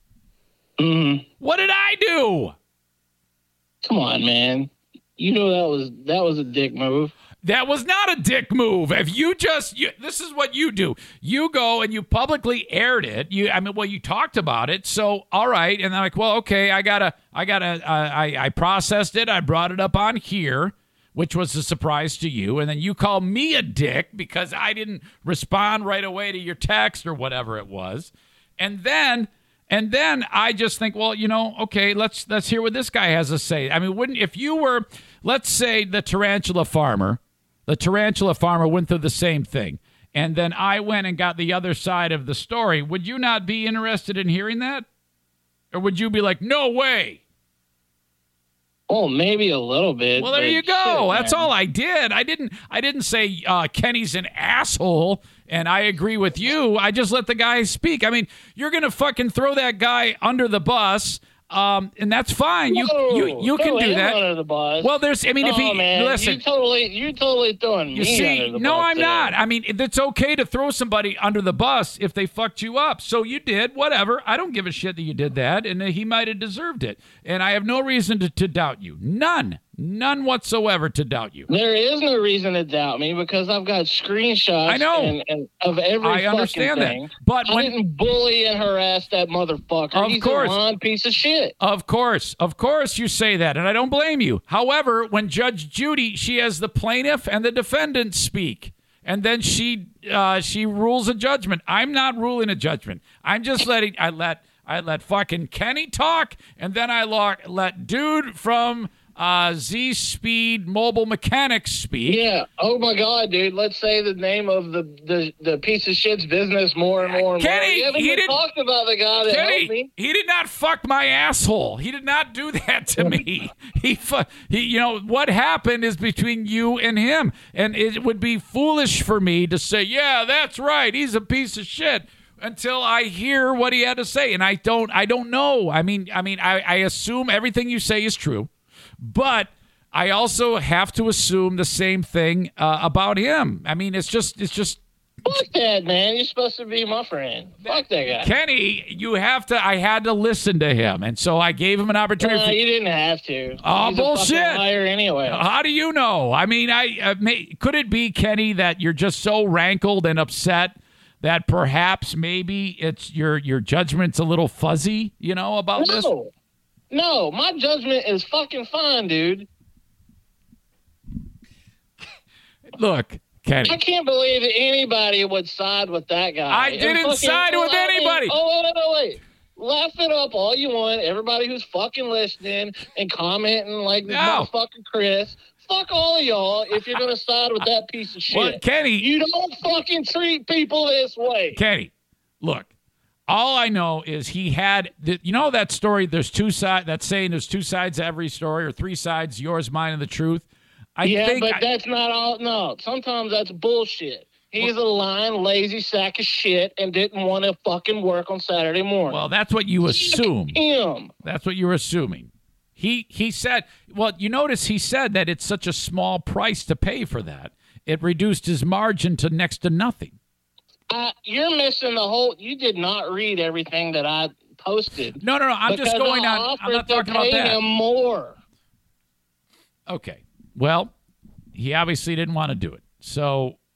Speaker 4: Mm.
Speaker 2: What did I do?
Speaker 4: Come on, man. You know that was that was a dick move.
Speaker 2: That was not a dick move. If you just, you, this is what you do. You go and you publicly aired it. You, I mean, well, you talked about it. So, all right. And I'm like, well, okay, I gotta, I gotta, uh, I, I processed it. I brought it up on here, which was a surprise to you. And then you call me a dick because I didn't respond right away to your text or whatever it was. And then, and then I just think, well, you know, okay, let's let's hear what this guy has to say. I mean, wouldn't if you were, let's say, the tarantula farmer, the tarantula farmer went through the same thing, and then I went and got the other side of the story, would you not be interested in hearing that? Or would you be like, no way?
Speaker 4: Oh, maybe a little bit.
Speaker 2: Well, there
Speaker 4: but
Speaker 2: you go.
Speaker 4: shit,
Speaker 2: That's
Speaker 4: man.
Speaker 2: all I did. I didn't I didn't say uh, Kenny's an asshole, and I agree with you. I just let the guy speak. I mean, you're going to fucking throw that guy under the bus, um, and that's fine. You
Speaker 4: Whoa,
Speaker 2: you you can
Speaker 4: throw
Speaker 2: do
Speaker 4: him
Speaker 2: that.
Speaker 4: Under the bus.
Speaker 2: Well, there's I mean, if
Speaker 4: oh,
Speaker 2: he
Speaker 4: man,
Speaker 2: listen,
Speaker 4: you totally you totally throwing
Speaker 2: you
Speaker 4: me
Speaker 2: see,
Speaker 4: under the
Speaker 2: no,
Speaker 4: bus
Speaker 2: I'm
Speaker 4: today.
Speaker 2: not. I mean, it's okay to throw somebody under the bus if they fucked you up. So you did, whatever. I don't give a shit that you did that, and he might have deserved it. And I have no reason to, to doubt you. None. None whatsoever to doubt you.
Speaker 4: There is no reason to doubt me because I've got screenshots
Speaker 2: I know.
Speaker 4: And, and of every
Speaker 2: I
Speaker 4: fucking
Speaker 2: understand
Speaker 4: thing.
Speaker 2: that. But
Speaker 4: I
Speaker 2: when,
Speaker 4: didn't bully and harass that motherfucker.
Speaker 2: Of
Speaker 4: He's
Speaker 2: course.
Speaker 4: a lying piece of shit.
Speaker 2: Of course, of course you say that, and I don't blame you. However, when Judge Judy, she has the plaintiff and the defendant speak, and then she uh, she rules a judgment. I'm not ruling a judgment. I'm just letting I let I let fucking Kenny talk, and then I let, let dude from uh, Z Speed Mobile Mechanics speak.
Speaker 4: Yeah. Oh my God, dude. Let's say the name of the the, the piece of shit's business more and more and
Speaker 2: Kenny,
Speaker 4: more. We haven't
Speaker 2: he
Speaker 4: even
Speaker 2: didn't-
Speaker 4: talked about the guy that helped
Speaker 2: Kenny,
Speaker 4: me.
Speaker 2: he did not fuck my asshole. He did not do that to me. He, fu- he, you know, what happened is between you and him, and it would be foolish for me to say, yeah, that's right, he's a piece of shit, until I hear what he had to say, and I don't, I don't know. I mean, I mean, I, I assume everything you say is true, but I also have to assume the same thing uh, about him. I mean, it's just, it's just.
Speaker 4: Fuck that, man. You're supposed to be my friend. Fuck that guy.
Speaker 2: Kenny, you have to. I had to listen to him, and so I gave him an opportunity.
Speaker 4: No, you didn't have to.
Speaker 2: Oh,
Speaker 4: He's a
Speaker 2: bullshit.
Speaker 4: fucking liar anyway.
Speaker 2: How do you know? I mean, I uh, may, could it be, Kenny, that you're just so rankled and upset that perhaps maybe it's your your judgment's a little fuzzy, you know, about this?
Speaker 4: No. No, my judgment is fucking fine, dude.
Speaker 2: Look, Kenny.
Speaker 4: I can't believe that anybody would side with that guy.
Speaker 2: I
Speaker 4: And
Speaker 2: didn't
Speaker 4: fucking-
Speaker 2: side with
Speaker 4: I mean,
Speaker 2: anybody.
Speaker 4: Oh, wait, wait, wait. Laugh it up all you want. Everybody who's fucking listening and commenting like this
Speaker 2: No.
Speaker 4: motherfucking Chris. Fuck all of y'all if you're going to side with that piece of shit.
Speaker 2: Well, Kenny,
Speaker 4: You don't fucking treat people this way.
Speaker 2: Kenny, look. All I know is he had, the, you know, that story. There's two sides. That saying, there's two sides to every story, or three sides: yours, mine, and the truth. I
Speaker 4: yeah,
Speaker 2: think.
Speaker 4: but
Speaker 2: I-
Speaker 4: that's not all. No, sometimes that's bullshit. He's a lying, lazy sack of shit and didn't want to fucking work on Saturday morning.
Speaker 2: well, that's what you assume.
Speaker 4: Him.
Speaker 2: That's what you're assuming. He he said, well, you notice he said that it's such a small price to pay for that. It reduced his margin to next to nothing.
Speaker 4: Uh, you're missing the whole. You did not read everything that I posted.
Speaker 2: No, no, no. I'm just
Speaker 4: because
Speaker 2: going
Speaker 4: I
Speaker 2: on. I'm
Speaker 4: offered
Speaker 2: not
Speaker 4: to
Speaker 2: talking about
Speaker 4: pay
Speaker 2: that.
Speaker 4: him more.
Speaker 2: Okay. Well, he obviously didn't want to do it. So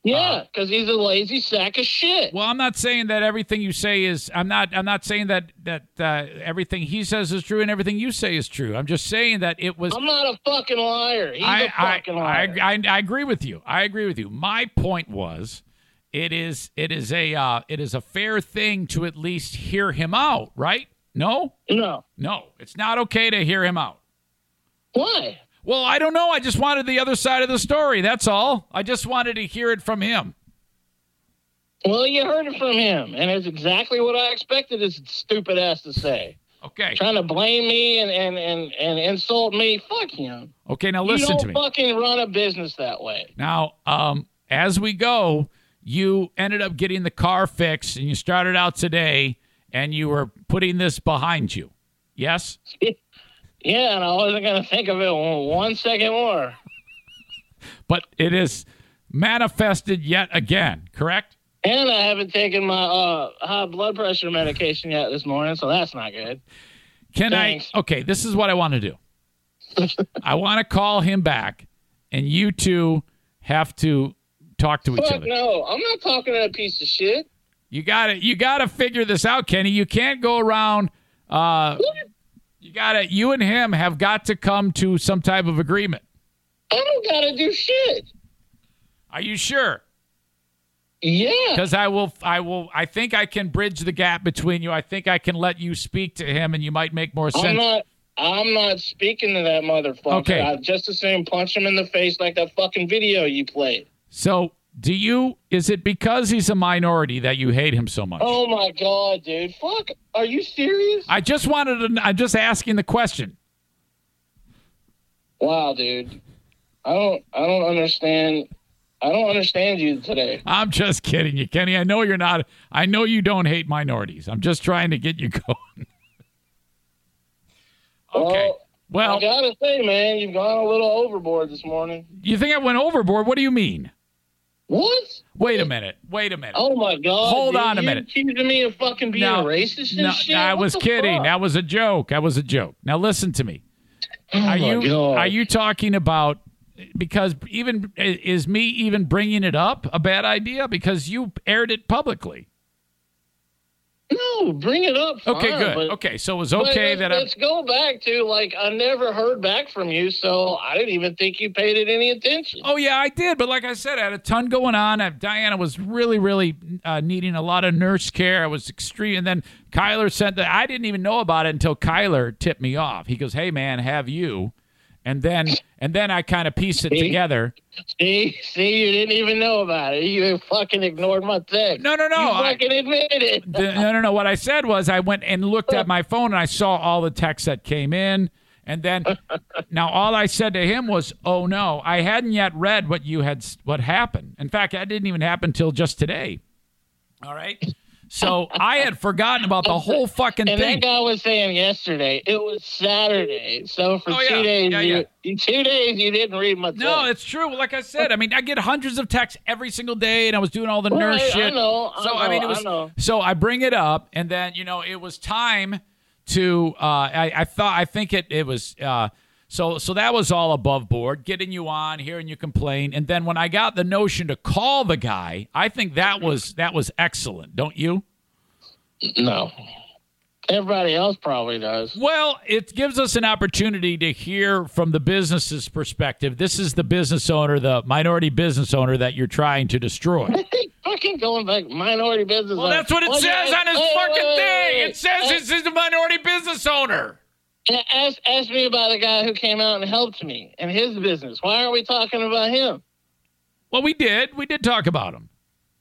Speaker 4: Yeah, because uh, he's a lazy sack of shit.
Speaker 2: Well, I'm not saying that everything you say is. I'm not. I'm not saying that that uh, everything he says is true and everything you say is true. I'm just saying that it was.
Speaker 4: I'm not a fucking liar. He's
Speaker 2: I,
Speaker 4: a fucking
Speaker 2: I,
Speaker 4: liar.
Speaker 2: I, I, I agree with you. I agree with you. My point was, it is it is a uh, it is a fair thing to at least hear him out, right? No,
Speaker 4: no,
Speaker 2: no. It's not okay to hear him out.
Speaker 4: Why?
Speaker 2: Well, I don't know. I just wanted the other side of the story. That's all. I just wanted to hear it from him.
Speaker 4: Well, you heard it from him, and it's exactly what I expected his stupid ass to say.
Speaker 2: Okay.
Speaker 4: Trying to blame me and, and, and, and insult me. Fuck him.
Speaker 2: Okay, now listen to me.
Speaker 4: You don't fucking run a business that way.
Speaker 2: Now, um, as we go, you ended up getting the car fixed, and you started out today, and you were putting this behind you. Yes?
Speaker 4: Yeah, and I wasn't going to think of it one second more.
Speaker 2: But it is manifested yet again, correct?
Speaker 4: And I haven't taken my uh, high blood pressure medication yet this morning, so that's not good.
Speaker 2: Can
Speaker 4: Thanks.
Speaker 2: I? Okay, this is what I want to do. I want to call him back, and you two have to talk to each
Speaker 4: Fuck
Speaker 2: other.
Speaker 4: no, I'm not talking to a piece of shit.
Speaker 2: You got to You got to figure this out, Kenny. You can't go around. Uh, you got to. You and him have got to come to some type of agreement.
Speaker 4: I don't got to do shit.
Speaker 2: Are you sure?
Speaker 4: Yeah.
Speaker 2: Because I will, I will, I think I can bridge the gap between you. I think I can let you speak to him, and you might make more sense.
Speaker 4: I'm not. I'm not speaking to that motherfucker.
Speaker 2: Okay.
Speaker 4: I'd just as soon punch him in the face like that fucking video you played.
Speaker 2: So, do you? Is it because he's a minority that you hate him so much?
Speaker 4: Oh my god, dude! Fuck. Are you serious?
Speaker 2: I just wanted to. I'm just asking the question.
Speaker 4: Wow, dude. I don't. I don't understand. I don't understand you today.
Speaker 2: I'm just kidding you, Kenny. I know you're not. I know you don't hate minorities. I'm just trying to get you going. Okay.
Speaker 4: Well,
Speaker 2: Well,
Speaker 4: I gotta say, man, you've gone a little overboard this morning.
Speaker 2: you think I went overboard? What do you mean?
Speaker 4: What?
Speaker 2: Wait a minute. Wait a minute.
Speaker 4: Oh my god!
Speaker 2: Hold
Speaker 4: dude,
Speaker 2: on a
Speaker 4: you
Speaker 2: minute.
Speaker 4: Accusing me of fucking being
Speaker 2: No,
Speaker 4: racist and
Speaker 2: no,
Speaker 4: shit.
Speaker 2: I
Speaker 4: What
Speaker 2: was
Speaker 4: the
Speaker 2: kidding.
Speaker 4: fuck?
Speaker 2: That was a joke. That was a joke. Now listen to me.
Speaker 4: Oh
Speaker 2: Are
Speaker 4: my
Speaker 2: you
Speaker 4: god!
Speaker 2: are you talking about? Because even is me even bringing it up a bad idea? Because you aired it publicly.
Speaker 4: No, bring it up. Fine,
Speaker 2: Okay, good.
Speaker 4: but-
Speaker 2: Okay, so it was
Speaker 4: but
Speaker 2: okay
Speaker 4: let's,
Speaker 2: that I.
Speaker 4: let's go back to like I never heard back from you, so I didn't even think you paid it any attention.
Speaker 2: Oh yeah, I did. But like I said, I had a ton going on. Uh, Diana was really, really uh, needing a lot of nurse care. I was extreme, and then Kyler sent that. I didn't even know about it until Kyler tipped me off. He goes, "Hey man, have you?" And then and then I kind of pieced it
Speaker 4: See?
Speaker 2: together.
Speaker 4: See, see, you didn't even know about it. You fucking ignored my text.
Speaker 2: No, no, no.
Speaker 4: You
Speaker 2: I-
Speaker 4: fucking admitted it.
Speaker 2: The, no, no, no. What I said was I went and looked at my phone and I saw all the texts that came in. And then now all I said to him was, "Oh no, I hadn't yet read what you had, what happened. In fact, that didn't even happen until just today." All right. So I had forgotten about the whole fucking
Speaker 4: And
Speaker 2: thing.
Speaker 4: that guy was saying yesterday it was Saturday, so for
Speaker 2: Oh,
Speaker 4: two
Speaker 2: yeah.
Speaker 4: days,
Speaker 2: Yeah,
Speaker 4: you,
Speaker 2: yeah.
Speaker 4: in two days you didn't read my text.
Speaker 2: No, it's true. Like I said, I mean, I get hundreds of texts every single day, and I was doing all the
Speaker 4: Well,
Speaker 2: nurse
Speaker 4: I- I
Speaker 2: shit.
Speaker 4: know, I
Speaker 2: so I
Speaker 4: know,
Speaker 2: mean, it
Speaker 4: I
Speaker 2: was.
Speaker 4: know.
Speaker 2: So I bring it up, and then you know, it was time to. Uh, I, I thought. I think it. It was. Uh, so so that was all above board. Getting you on, hearing you complain, and then when I got the notion to call the guy, I think that was that was excellent. Don't you?
Speaker 4: No. Everybody else probably does.
Speaker 2: Well, it gives us an opportunity to hear from the business's perspective. This is the business owner, the minority business owner that you're trying to destroy.
Speaker 4: Fucking going back minority business.
Speaker 2: Well, that's what it
Speaker 4: Well,
Speaker 2: says
Speaker 4: yeah,
Speaker 2: on his
Speaker 4: wait,
Speaker 2: fucking
Speaker 4: wait, wait,
Speaker 2: thing.
Speaker 4: wait,
Speaker 2: It says
Speaker 4: wait.
Speaker 2: this is the minority business owner.
Speaker 4: Ask, ask me about the guy who came out and helped me and his business. Why aren't we talking about him?
Speaker 2: Well, we did. We did talk about him.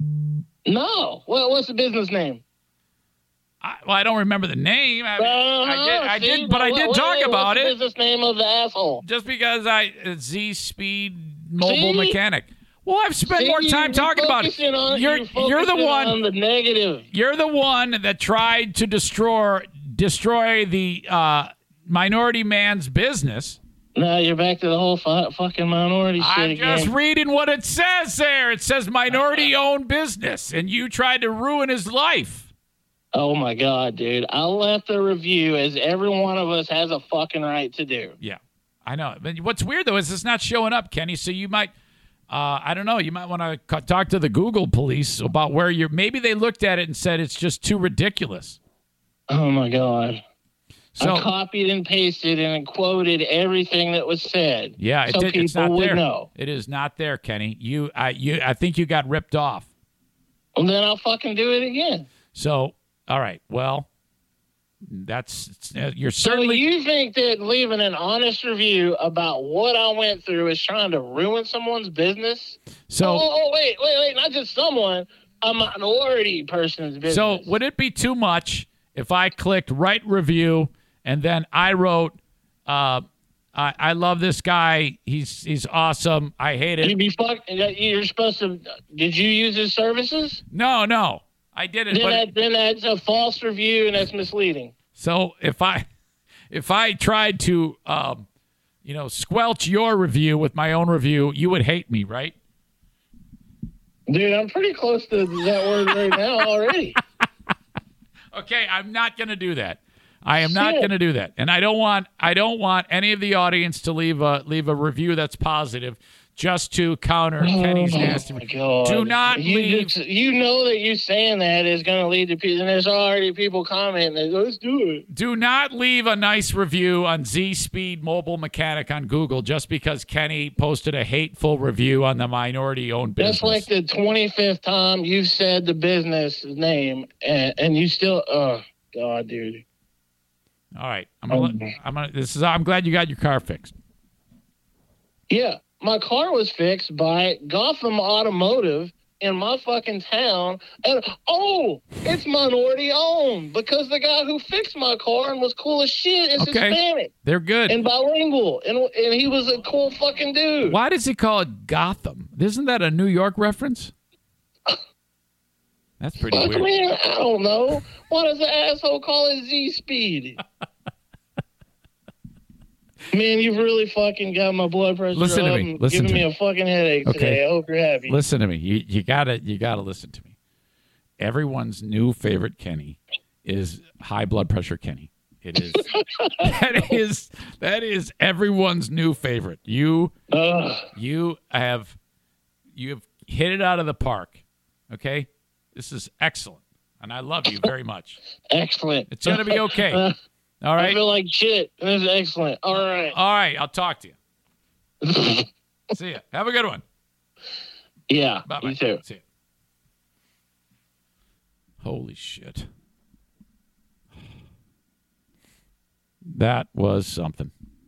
Speaker 4: No. What, what's the business name?
Speaker 2: I, well, I don't remember the name. I,
Speaker 4: Uh-huh,
Speaker 2: I did, I
Speaker 4: see?
Speaker 2: did, but I
Speaker 4: What-
Speaker 2: did
Speaker 4: what-
Speaker 2: talk
Speaker 4: what's
Speaker 2: about
Speaker 4: the
Speaker 2: it.
Speaker 4: business name of the asshole?
Speaker 2: Just because I Z Speed Mobile
Speaker 4: See?
Speaker 2: Mechanic. Well, I've spent
Speaker 4: See,
Speaker 2: more
Speaker 4: you-
Speaker 2: time
Speaker 4: you're
Speaker 2: talking about it.
Speaker 4: focusing on-
Speaker 2: You're
Speaker 4: you're
Speaker 2: you're the
Speaker 4: focusing
Speaker 2: one.
Speaker 4: on the negative.
Speaker 2: You're the one that tried to destroy destroy the uh, minority man's business.
Speaker 4: Now you're back to the whole fu- fucking minority shit
Speaker 2: I'm
Speaker 4: again.
Speaker 2: just reading what it says there. It says minority-owned business, and you tried to ruin his life.
Speaker 4: Oh my god, dude! I left a review as every one of us has a fucking right to do.
Speaker 2: Yeah, I know. But what's weird though is it's not showing up, Kenny. So you might. uh, I don't know. You might want to talk to the Google police about where you're. Maybe they looked at it and said it's just too ridiculous.
Speaker 4: Oh my God.
Speaker 2: So,
Speaker 4: I copied and pasted and quoted everything that was said.
Speaker 2: Yeah, it
Speaker 4: so
Speaker 2: did,
Speaker 4: people
Speaker 2: it's not
Speaker 4: would
Speaker 2: there.
Speaker 4: know.
Speaker 2: It is not there, Kenny. You, I, you, I think you got ripped off.
Speaker 4: Well, then I'll fucking do it again.
Speaker 2: So, all right. Well, that's uh, you're
Speaker 4: So
Speaker 2: certainly.
Speaker 4: you think that leaving an honest review about what I went through is trying to ruin someone's business?
Speaker 2: So,
Speaker 4: oh, oh, wait, wait, wait! Not just someone, a minority person's business.
Speaker 2: so would it be too much if I clicked write review and then I wrote, uh, I, I love this guy. He's he's awesome. I hate it.
Speaker 4: You'd be fuck. You're supposed to. Did you use his services?
Speaker 2: No, no, I didn't.
Speaker 4: Then,
Speaker 2: But
Speaker 4: that, then that's a false review and that's misleading.
Speaker 2: so if I if I tried to, um, you know, squelch your review with my own review, you would hate me, right?
Speaker 4: Dude, I'm pretty close to that word right now already.
Speaker 2: Okay, I'm not going to do that. I am not
Speaker 4: Shit.
Speaker 2: going to do that, and I don't want I don't want any of the audience to leave a leave a review that's positive just to counter Kenny's nasty.
Speaker 4: Oh my God.
Speaker 2: Do not
Speaker 4: you
Speaker 2: leave.
Speaker 4: Just, you know that you saying that is going to lead to people, and there's already people commenting. That, Let's do it.
Speaker 2: Do not leave a nice review on Z Speed Mobile Mechanic on Google just because Kenny posted a hateful review on the minority-owned business.
Speaker 4: That's like the twenty-fifth time you've said the business name, and, and you still, oh God, dude.
Speaker 2: All right, I'm gonna.
Speaker 4: Um,
Speaker 2: let- I'm gonna. This is. I'm glad you got your car fixed.
Speaker 4: Yeah, my car was fixed by Gotham Automotive in my fucking town, and oh, it's minority owned because the guy who fixed my car and was cool as shit is
Speaker 2: Okay.
Speaker 4: Hispanic
Speaker 2: They're good.
Speaker 4: and bilingual, and and he was a cool fucking dude.
Speaker 2: Why does he call it Gotham? Isn't that a New York reference? That's pretty
Speaker 4: Fuck,
Speaker 2: weird.
Speaker 4: man, I don't know. Why does the asshole call it Z-Speed? Man, you've really fucking got my blood pressure
Speaker 2: Listen to
Speaker 4: up
Speaker 2: me.
Speaker 4: and
Speaker 2: Listen
Speaker 4: giving
Speaker 2: to
Speaker 4: me
Speaker 2: me.
Speaker 4: a fucking headache
Speaker 2: Okay.
Speaker 4: today. I hope you're happy.
Speaker 2: Listen to me. You you gotta you gotta listen to me. Everyone's new favorite Kenny is high blood pressure Kenny. It is that is that is everyone's new favorite. You
Speaker 4: Ugh.
Speaker 2: you have you have hit it out of the park. Okay? This is excellent. And I love you very much.
Speaker 4: Excellent.
Speaker 2: It's gonna be okay.
Speaker 4: Uh,
Speaker 2: All
Speaker 4: I
Speaker 2: right.
Speaker 4: feel like shit. This is excellent. All right.
Speaker 2: All right, I'll talk to you. See ya. Have a good one.
Speaker 4: Yeah,
Speaker 2: Bye bye.
Speaker 4: you too.
Speaker 2: See ya. Holy shit. That was something.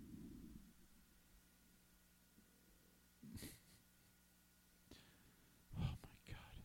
Speaker 2: Oh my God.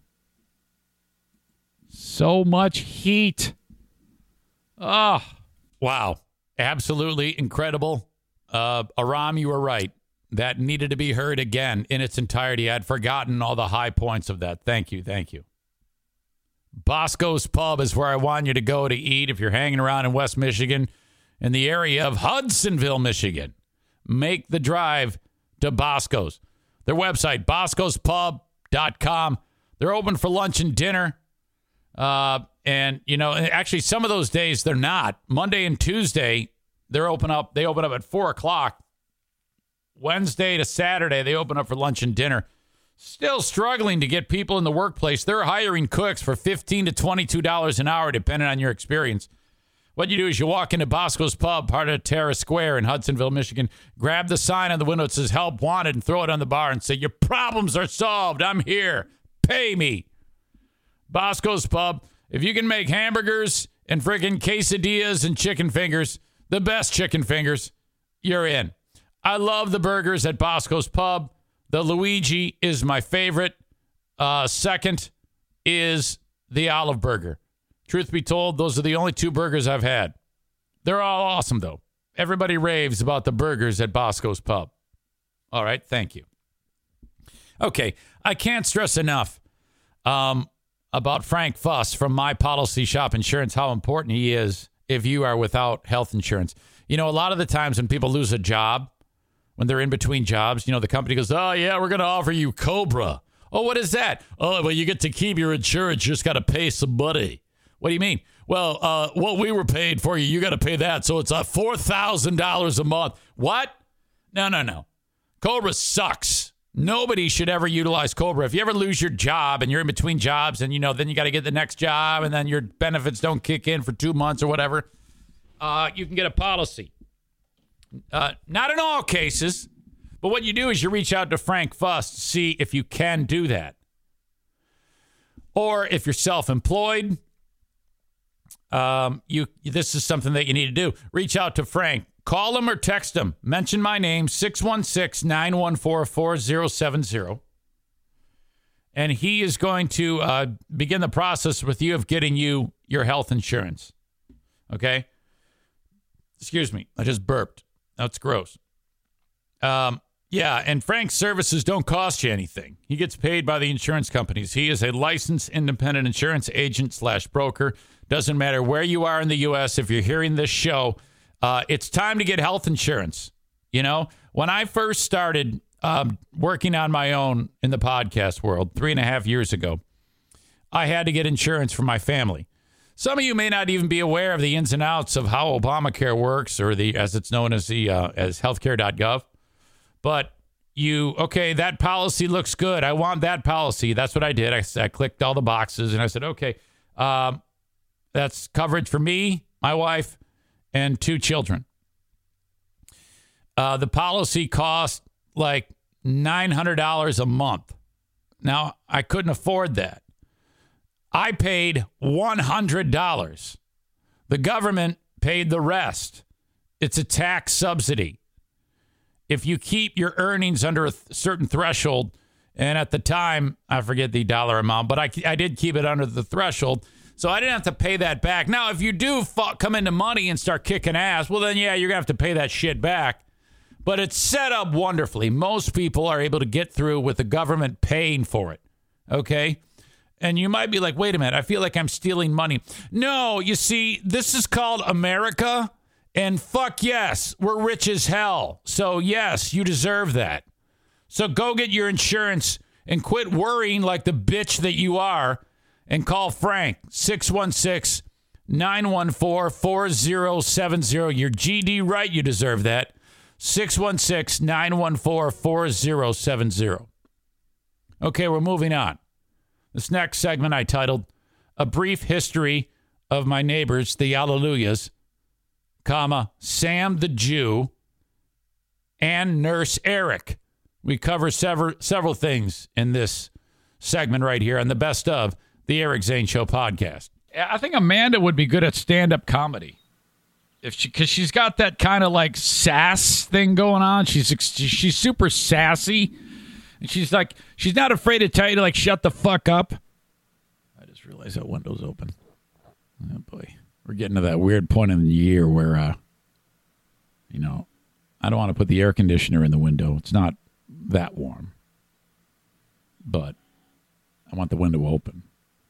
Speaker 2: So much heat. Oh, wow. Absolutely incredible. Uh, Aram, you were right. That needed to be heard again in its entirety. I'd forgotten all the high points of that. Thank you. Thank you. Bosco's Pub is where I want you to go to eat if you're hanging around in West Michigan, in the area of Hudsonville, Michigan. Make the drive to Bosco's. Their website, boscos pub dot com. They're open for lunch and dinner. Uh, and, you know, actually some of those days they're not. Monday and Tuesday, they're open up. They open up at four o'clock. Wednesday to Saturday, they open up for lunch and dinner. Still struggling to get people in the workplace. They're hiring cooks for fifteen to twenty-two dollars an hour, depending on your experience. What you do is you walk into Bosco's Pub, part of Terrace Square in Hudsonville, Michigan, grab the sign on the window that says help wanted and throw it on the bar and say, your problems are solved. I'm here. Pay me. Bosco's Pub. If you can make hamburgers and freaking quesadillas and chicken fingers, the best chicken fingers, you're in. I love the burgers at Bosco's Pub. The Luigi is my favorite. Uh, second is the Olive Burger. Truth be told, those are the only two burgers I've had. They're all awesome, though. Everybody raves about the burgers at Bosco's Pub. All right, thank you. Okay, I can't stress enough um, about Frank Fuss from My Policy Shop Insurance, how important he is if you are without health insurance. You know, a lot of the times when people lose a job, when they're in between jobs, you know, the company goes, oh, yeah, we're going to offer you Cobra. Oh, what is that? Oh, well, you get to keep your insurance. You just got to pay some money. What do you mean? Well, uh, what we were paid for you, you got to pay that. So it's uh, four thousand dollars a month. What? No, no, no. Cobra sucks. Nobody should ever utilize COBRA. If you ever lose your job and you're in between jobs and, you know, then you got to get the next job and then your benefits don't kick in for two months or whatever, uh, you can get a policy. Uh, not in all cases, but what you do is you reach out to Frank Fuss to see if you can do that. Or if you're self-employed, um, you this is something that you need to do. Reach out to Frank. Call him or text him. Mention my name, six one six, nine one four, four zero seven zero. And he is going to uh, begin the process with you of getting you your health insurance. Okay? Excuse me. I just burped. That's gross. Um, yeah, and Frank's services don't cost you anything. He gets paid by the insurance companies. He is a licensed independent insurance agent slash broker. Doesn't matter where you are in the U S. If you're hearing this show, Uh, it's time to get health insurance. You know, when I first started um, working on my own in the podcast world three and a half years ago, I had to get insurance for my family. Some of you may not even be aware of the ins and outs of how Obamacare works, or the, as it's known as the uh, as healthcare dot gov. But you, okay, that policy looks good. I want that policy. That's what I did. I, I clicked all the boxes and I said, okay, um, that's coverage for me, my wife, and two children. Uh, the policy cost like nine hundred dollars a month. Now, I couldn't afford that. I paid one hundred dollars. The government paid the rest. It's a tax subsidy. If you keep your earnings under a th- certain threshold, and at the time, I forget the dollar amount, but I, I did keep it under the threshold, so I didn't have to pay that back. Now, if you do f- come into money and start kicking ass, well, then, yeah, you're going to have to pay that shit back. But it's set up wonderfully. Most people are able to get through with the government paying for it, okay? And you might be like, wait a minute, I feel like I'm stealing money. No, you see, this is called America, and fuck yes, we're rich as hell. So, yes, you deserve that. So go get your insurance and quit worrying like the bitch that you are. And call Frank, six one six, nine one four, four zero seven zero. Your G D right, you deserve that. six one six, nine one four, four zero seven zero. Okay, we're moving on. This next segment I titled, A Brief History of My Neighbors, the Alleluias, comma, Sam the Jew, and Nurse Eric. We cover several, several things in this segment right here on the Best Of the Eric Zane Show podcast. I think Amanda would be good at stand-up comedy. If she, because she's got that kind of like sass thing going on. She's she's super sassy, and she's like she's not afraid to tell you to like shut the fuck up. I just realized that window's open. Oh boy, we're getting to that weird point in the year where, uh, you know, I don't want to put the air conditioner in the window. It's not that warm, but I want the window open.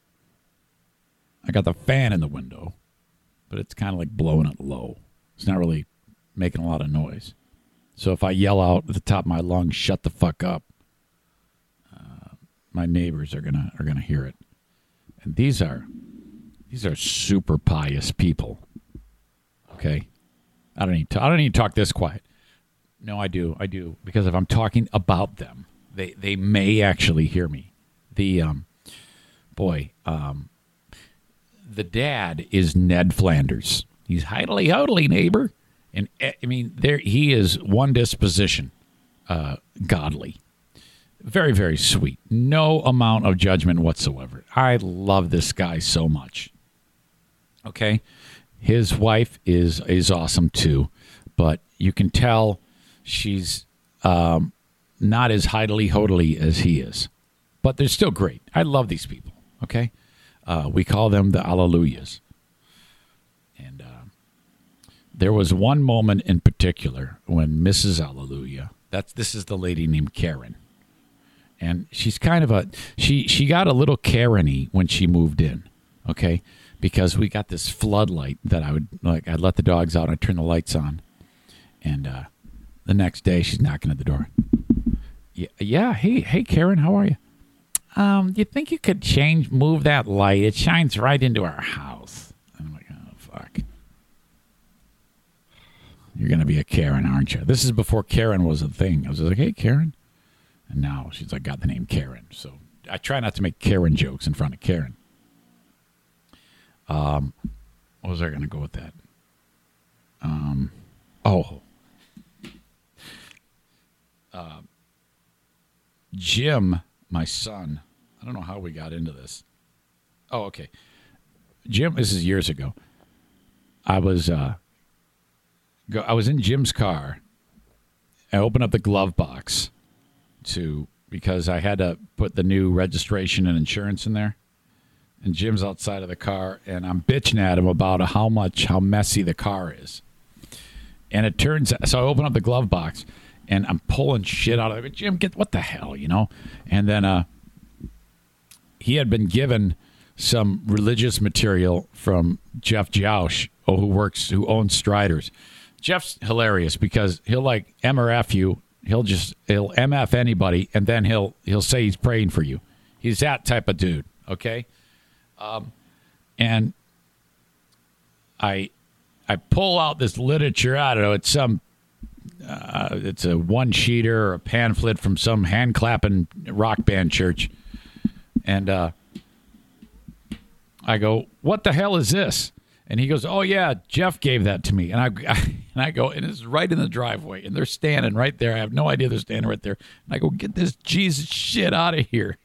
Speaker 2: I got the fan in the window, but it's kind of like blowing it low. It's not really making a lot of noise. So if I yell out at the top of my lungs, shut the fuck up, uh, my neighbors are gonna are gonna hear it. And these are these are super pious people. Okay, I don't need to, I don't need to talk this quiet. No, I do, I do, because if I'm talking about them, they they may actually hear me. The um, boy, um. The dad is Ned Flanders. He's hidely hodly neighbor. And I mean, there he is one disposition, uh, godly. Very, very sweet. No amount of judgment whatsoever. I love this guy so much. Okay. His wife is, is awesome too, but you can tell she's um, not as hidely hodly as he is, but they're still great. I love these people. Okay. Uh, we call them the Alleluias. And uh, there was one moment in particular when Missus Alleluia, that's this is the lady named Karen, and she's kind of a she she got a little Karen-y when she moved in, okay, because we got this floodlight that I would like I'd let the dogs out, I'd turn the lights on, and uh, the next day she's knocking at the door. Yeah, yeah, hey hey Karen, how are you? Um, do you think you could change, move that light? It shines right into our house. I'm like, oh, fuck. You're going to be a Karen, aren't you? This is before Karen was a thing. I was like, hey, Karen. And now she's like got the name Karen. So I try not to make Karen jokes in front of Karen. Um, what was I going to go with that? Um, oh, uh, Jim, my son. I don't know how we got into this. Oh, okay. Jim, this is years ago. I was, uh, go, I was in Jim's car. I opened up the glove box to because I had to put the new registration and insurance in there. And Jim's outside of the car, and I'm bitching at him about how much, how messy the car is. And it turns out, so I open up the glove box, and I'm pulling shit out of it. Jim, get, what the hell, you know? And then uh, he had been given some religious material from Jeff Joush, who works, who owns Strider's. Jeff's hilarious because he'll like M R F you. He'll just, he'll M F anybody, and then he'll he'll say he's praying for you. He's that type of dude, okay? Um, and I I pull out this literature. I don't know. It's some, uh, it's a one-sheeter or a pamphlet from some hand-clapping rock band church. And uh, I go, what the hell is this? And he goes, oh, yeah, Jeff gave that to me. And I, I and I go, and it's right in the driveway. And they're standing right there. I have no idea they're standing right there. And I go, get this Jesus shit out of here.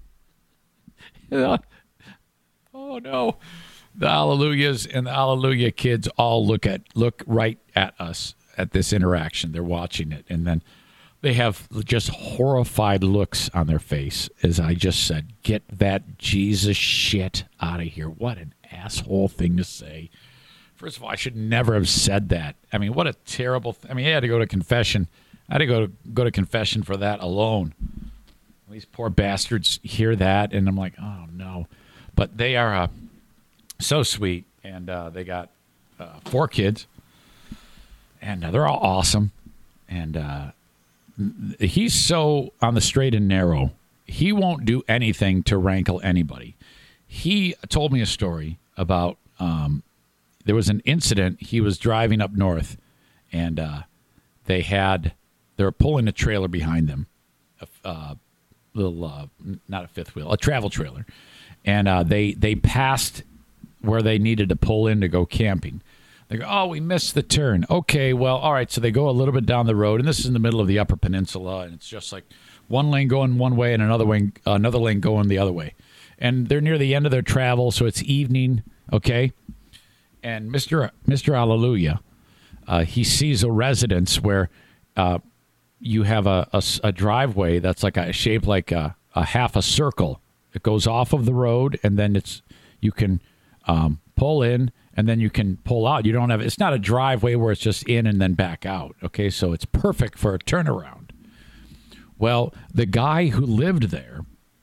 Speaker 2: Oh, no. The Hallelujahs and the Hallelujah kids all look at look right at us at this interaction. They're watching it. And then they have just horrified looks on their face as I just said, get that Jesus shit out of here. What an asshole thing to say. First of all, I should never have said that. I mean, what a terrible th- I mean, I had to go to confession. I had to go to go to confession for that alone. These poor bastards hear that, and I'm like, oh, no. But they are uh, so sweet, and uh, they got uh, four kids, and uh, they're all awesome. And uh, he's so on the straight and narrow. He won't do anything to rankle anybody. He told me a story about um, there was an incident. He was driving up north, and uh, they had they were pulling a trailer behind them, a uh, little uh, not a fifth wheel, a travel trailer, and uh, they they passed where they needed to pull in to go camping. They go, oh, we missed the turn. Okay, well, all right. So they go a little bit down the road, and this is in the middle of the Upper Peninsula, and it's just like one lane going one way and another lane another lane going the other way. And they're near the end of their travel, so it's evening, okay? And Mister Mister Hallelujah, uh, he sees a residence where uh, you have a, a, a driveway that's like a shaped like a, a half a circle. It goes off of the road, and then it's you can um, pull in, and then you can pull out. You don't have it's not a driveway where it's just in and then back out, okay? So it's perfect for a turnaround. Well, the guy who lived there,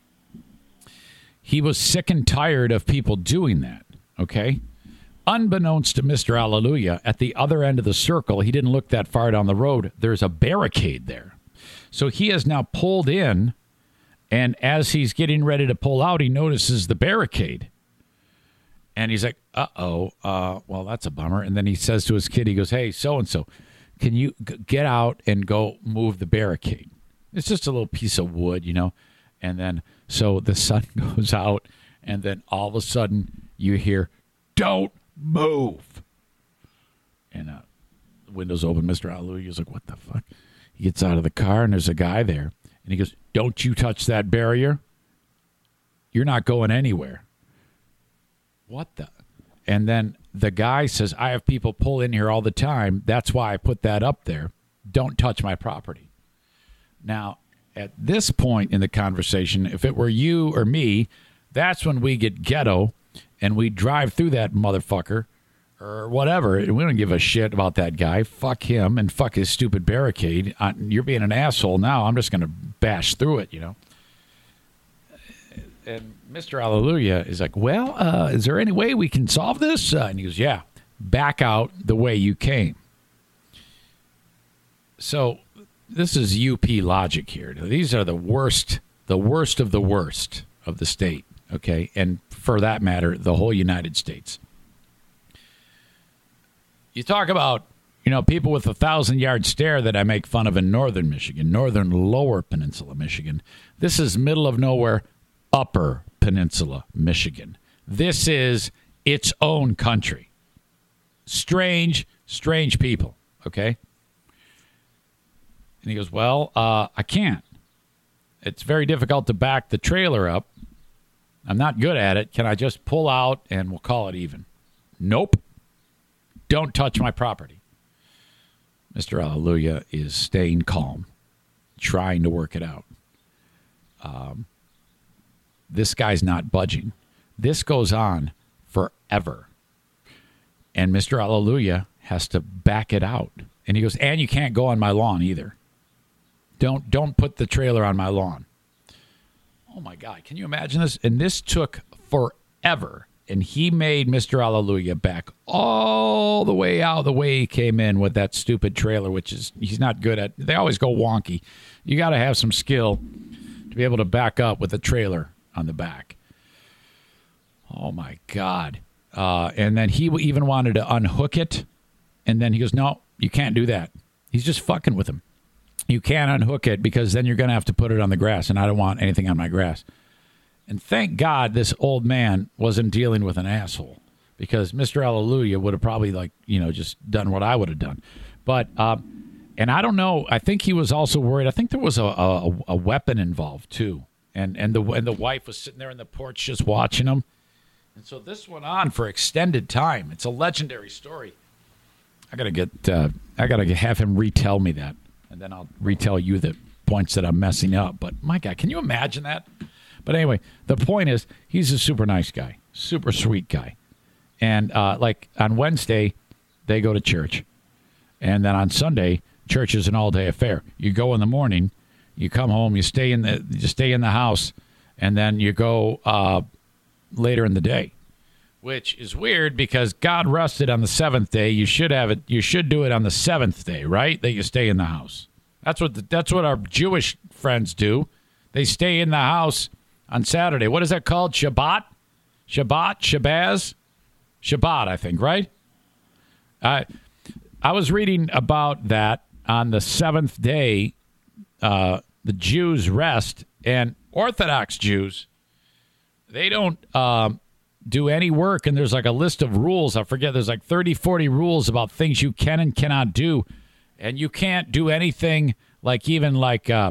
Speaker 2: he was sick and tired of people doing that, okay? Unbeknownst to Mister Hallelujah, at the other end of the circle, he didn't look that far down the road, there's a barricade there. So he has now pulled in, and as he's getting ready to pull out, he notices the barricade. And he's like, uh-oh, uh, well, that's a bummer. And then he says to his kid, he goes, hey, so-and-so, can you g- get out and go move the barricade? It's just a little piece of wood, you know? And then, so the son goes out, and then all of a sudden you hear, don't move. And uh, the windows open. Mister Hallelujah's like, what the fuck? He gets out of the car, and there's a guy there. And he goes, don't you touch that barrier. You're not going anywhere. What the? And then the guy says, I have people pull in here all the time. That's why I put that up there. Don't touch my property. Now, at this point in the conversation, if it were you or me, that's when we get ghetto and we drive through that motherfucker or whatever. We don't give a shit about that guy. Fuck him and fuck his stupid barricade. You're being an asshole now. I'm just going to bash through it, you know. And Mister Hallelujah is like, well, uh, is there any way we can solve this? Uh, and he goes, yeah, back out the way you came. So this is U P logic here. These are the worst, the worst of the worst of the state, okay? And for that matter, the whole United States. You talk about, You know, people with a thousand-yard stare that I make fun of in northern Michigan, northern lower peninsula Michigan. This is middle of nowhere, upper peninsula Michigan. This is its own country. Strange, strange people, okay? And he goes, well, uh, I can't. It's very difficult to back the trailer up. I'm not good at it. Can I just pull out and we'll call it even? Nope. Don't touch my property. Mister Hallelujah is staying calm, trying to work it out. Um, this guy's not budging. This goes on forever. And Mister Hallelujah has to back it out. And he goes, and you can't go on my lawn either. Don't don't put the trailer on my lawn. Oh, my God. Can you imagine this? And this took forever. And he made Mister Hallelujah back all the way out the way he came in with that stupid trailer, which is he's not good at. They always go wonky. You got to have some skill to be able to back up with a trailer on the back. Oh, my God. Uh, and then he even wanted to unhook it. And then he goes, no, you can't do that. He's just fucking with him. You can't unhook it because then you're going to have to put it on the grass, and I don't want anything on my grass. And thank God this old man wasn't dealing with an asshole, because Mister Hallelujah would have probably, like, you know, just done what I would have done. But, um, and I don't know, I think he was also worried. I think there was a, a, a weapon involved, too. And and the and the wife was sitting there in the porch just watching him. And so this went on for extended time. It's a legendary story. I got to get, uh, I got to have him retell me that. And then I'll retell you the points that I'm messing up. But, my God, can you imagine that? But anyway, the point is, he's a super nice guy, super sweet guy. And, uh, like, on Wednesday, they go to church. And then on Sunday, church is an all-day affair. You go in the morning, you come home, you stay in the you stay in the house, and then you go uh, later in the day, which is weird because God rested on the seventh day. You should have it. You should do it on the seventh day, right? That you stay in the house. That's what the, that's what our Jewish friends do. They stay in the house on Saturday. What is that called? Shabbat? Shabbat? Shabazz? Shabbat, I think, right? I I was reading about that on the seventh day. Uh, the Jews rest, and Orthodox Jews, they don't um, do any work, and there's like a list of rules. I forget, there's like thirty, forty rules about things you can and cannot do, and you can't do anything like even like uh,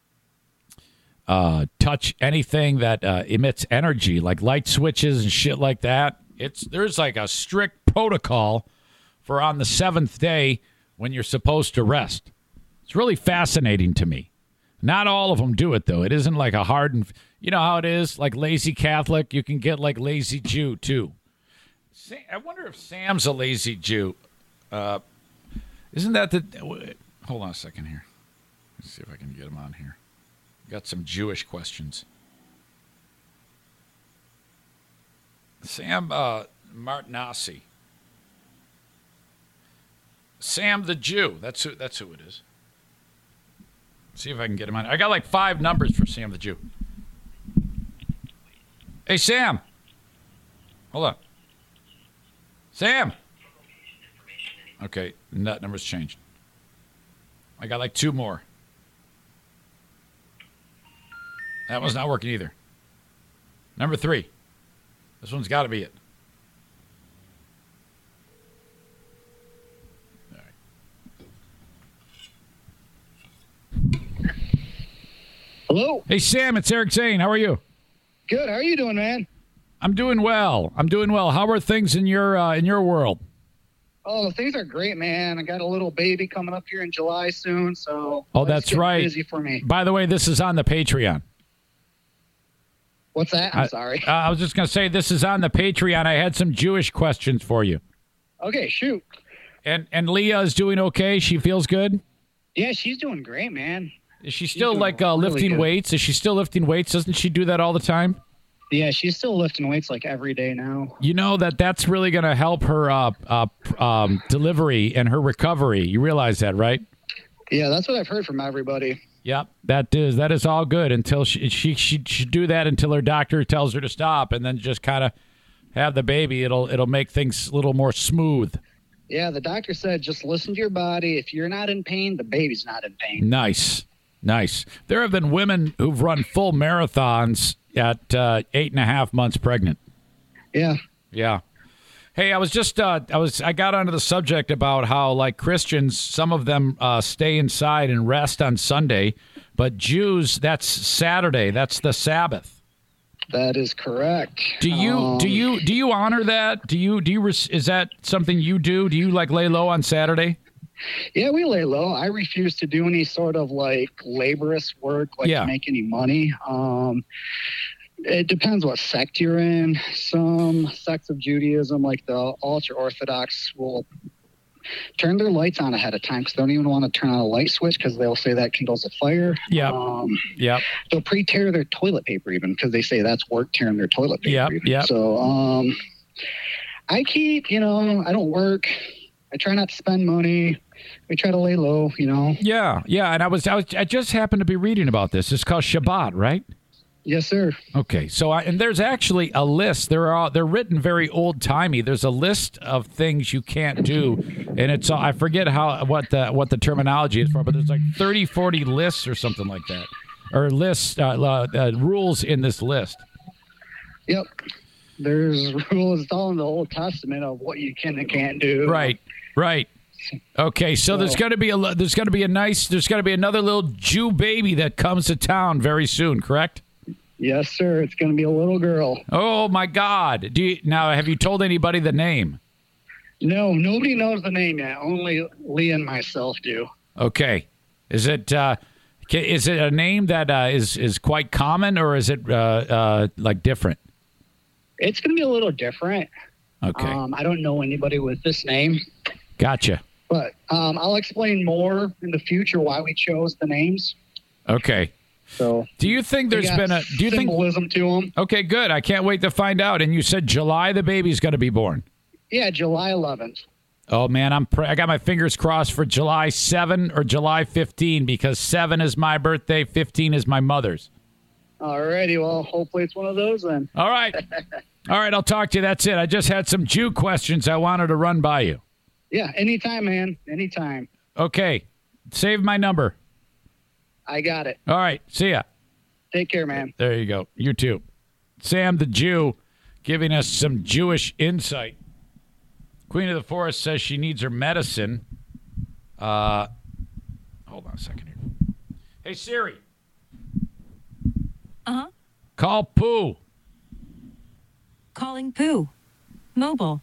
Speaker 2: uh, touch anything that uh, emits energy, like light switches and shit like that. It's there's like a strict protocol for on the seventh day when you're supposed to rest. It's really fascinating to me. Not all of them do it, though. It isn't like a hard and... You know how it is? Like lazy Catholic, you can get like lazy Jew, too. I wonder if Sam's a lazy Jew. Uh, isn't that the... Hold on a second here. Let's see if I can get him on here. Got some Jewish questions. Sam uh, Martinassi. Sam the Jew. That's who, that's who it is. See if I can get him on. I got like five numbers for Sam the Jew. Hey, Sam. Hold on. Sam. Okay, that number's changed. I got like two more. That one's not working either. Number three. This one's got to be it.
Speaker 6: Hello.
Speaker 2: Hey, Sam, it's Eric Zane. How are you?
Speaker 6: Good. How are you doing, man?
Speaker 2: I'm doing well. I'm doing well. How are things in your uh, in your world?
Speaker 6: Oh, things are great, man. I got a little baby coming up here in July soon, so
Speaker 2: oh, that's right.
Speaker 6: Busy for me.
Speaker 2: By the way, this is on the Patreon.
Speaker 6: What's that? I'm
Speaker 2: I,
Speaker 6: sorry.
Speaker 2: Uh, I was just going to say this is on the Patreon. I had some Jewish questions for you.
Speaker 6: Okay, shoot.
Speaker 2: And and Leah is doing okay. She feels good.
Speaker 6: Yeah, she's doing great, man.
Speaker 2: Is she still like uh,
Speaker 6: really
Speaker 2: lifting
Speaker 6: good.
Speaker 2: weights? Is she still lifting weights? Doesn't she do that all the time?
Speaker 6: Yeah, she's still lifting weights like every day now.
Speaker 2: You know that that's really going to help her uh, uh, um, delivery and her recovery. You realize that, right?
Speaker 6: Yeah, that's what I've heard from everybody.
Speaker 2: Yep, that is that is all good until she she she should do that until her doctor tells her to stop, and then just kind of have the baby. It'll it'll make things a little more smooth.
Speaker 6: Yeah, the doctor said just listen to your body. If you're not in pain, the baby's not in pain.
Speaker 2: Nice. Nice. There have been women who've run full marathons at uh, eight and a half months pregnant.
Speaker 6: Yeah.
Speaker 2: Yeah. Hey, I was just, uh, I was, I got onto the subject about how, like, Christians, some of them uh, stay inside and rest on Sunday, but Jews, that's Saturday. That's the Sabbath.
Speaker 6: That is correct.
Speaker 2: Do you,
Speaker 6: Um,
Speaker 2: do you, do you honor that? Do you, do you, res- is that something you do? Do you, like, lay low on Saturday?
Speaker 6: Yeah, we lay low. I refuse to do any sort of, like, laborious work, like
Speaker 2: Yeah.
Speaker 6: to make any money. Um, it depends what sect you're in. Some sects of Judaism, like the ultra-Orthodox, will turn their lights on ahead of time because they don't even want to turn on a light switch because they'll say that kindles a fire.
Speaker 2: Yep.
Speaker 6: Um,
Speaker 2: Yep.
Speaker 6: they'll pre-tear their toilet paper even because they say that's work tearing their toilet paper.
Speaker 2: Yep,
Speaker 6: even.
Speaker 2: yep.
Speaker 6: So um, I keep, you know, I don't work. I try not to spend money. We try to lay low, you know.
Speaker 2: Yeah. Yeah. And I was, I was, I just happened to be reading about this. It's called Shabbat, right?
Speaker 6: Yes, sir.
Speaker 2: Okay, so I, and there's actually a list. They're all, they're written very old timey. There's a list of things you can't do, and it's I forget how what the what the terminology is for, but there's like thirty, forty lists or something like that, or lists uh, uh, uh, rules in this list.
Speaker 6: Yep. There's rules. It's all in the Old Testament of what you can and can't do.
Speaker 2: Right, right. Okay, so there's going to be a there's going to be a nice there's going to be another little Jew baby that comes to town very soon, correct?
Speaker 6: Yes, sir. It's going to be a little girl.
Speaker 2: Oh my God! Do you, now have you told anybody the name?
Speaker 6: No, nobody knows the name yet. Only Lee and myself do.
Speaker 2: Okay, is it uh, ca- is it a name that uh, is is quite common, or is it uh, uh, like different?
Speaker 6: It's going to be a little different.
Speaker 2: Okay,
Speaker 6: Um, I don't know anybody with this name,
Speaker 2: gotcha.
Speaker 6: but um, I'll explain more in the future why we chose the names.
Speaker 2: Okay,
Speaker 6: So,
Speaker 2: do you think
Speaker 6: they
Speaker 2: there's
Speaker 6: got
Speaker 2: been a? Do you think?
Speaker 6: symbolism to them?
Speaker 2: Okay, good. I can't wait to find out. And you said July the baby's going to be born.
Speaker 6: Yeah, July eleventh.
Speaker 2: Oh man, I'm pr- I got my fingers crossed for July seventh or July fifteenth because seven is my birthday, fifteen is my mother's.
Speaker 6: Alrighty, well, hopefully it's one of those then.
Speaker 2: All right. All right, I'll talk to you. That's it. I just had some Jew questions I wanted to run by you.
Speaker 6: Yeah, anytime, man. Anytime.
Speaker 2: Okay. Save my number.
Speaker 6: I got it.
Speaker 2: All right. See ya.
Speaker 6: Take care, man.
Speaker 2: There you go. You too. Sam the Jew giving us some Jewish insight. Queen of the Forest says she needs her medicine. Uh, hold on a second here. Hey, Siri.
Speaker 3: Uh-huh.
Speaker 2: Call Pooh.
Speaker 3: Calling Pooh. Mobile.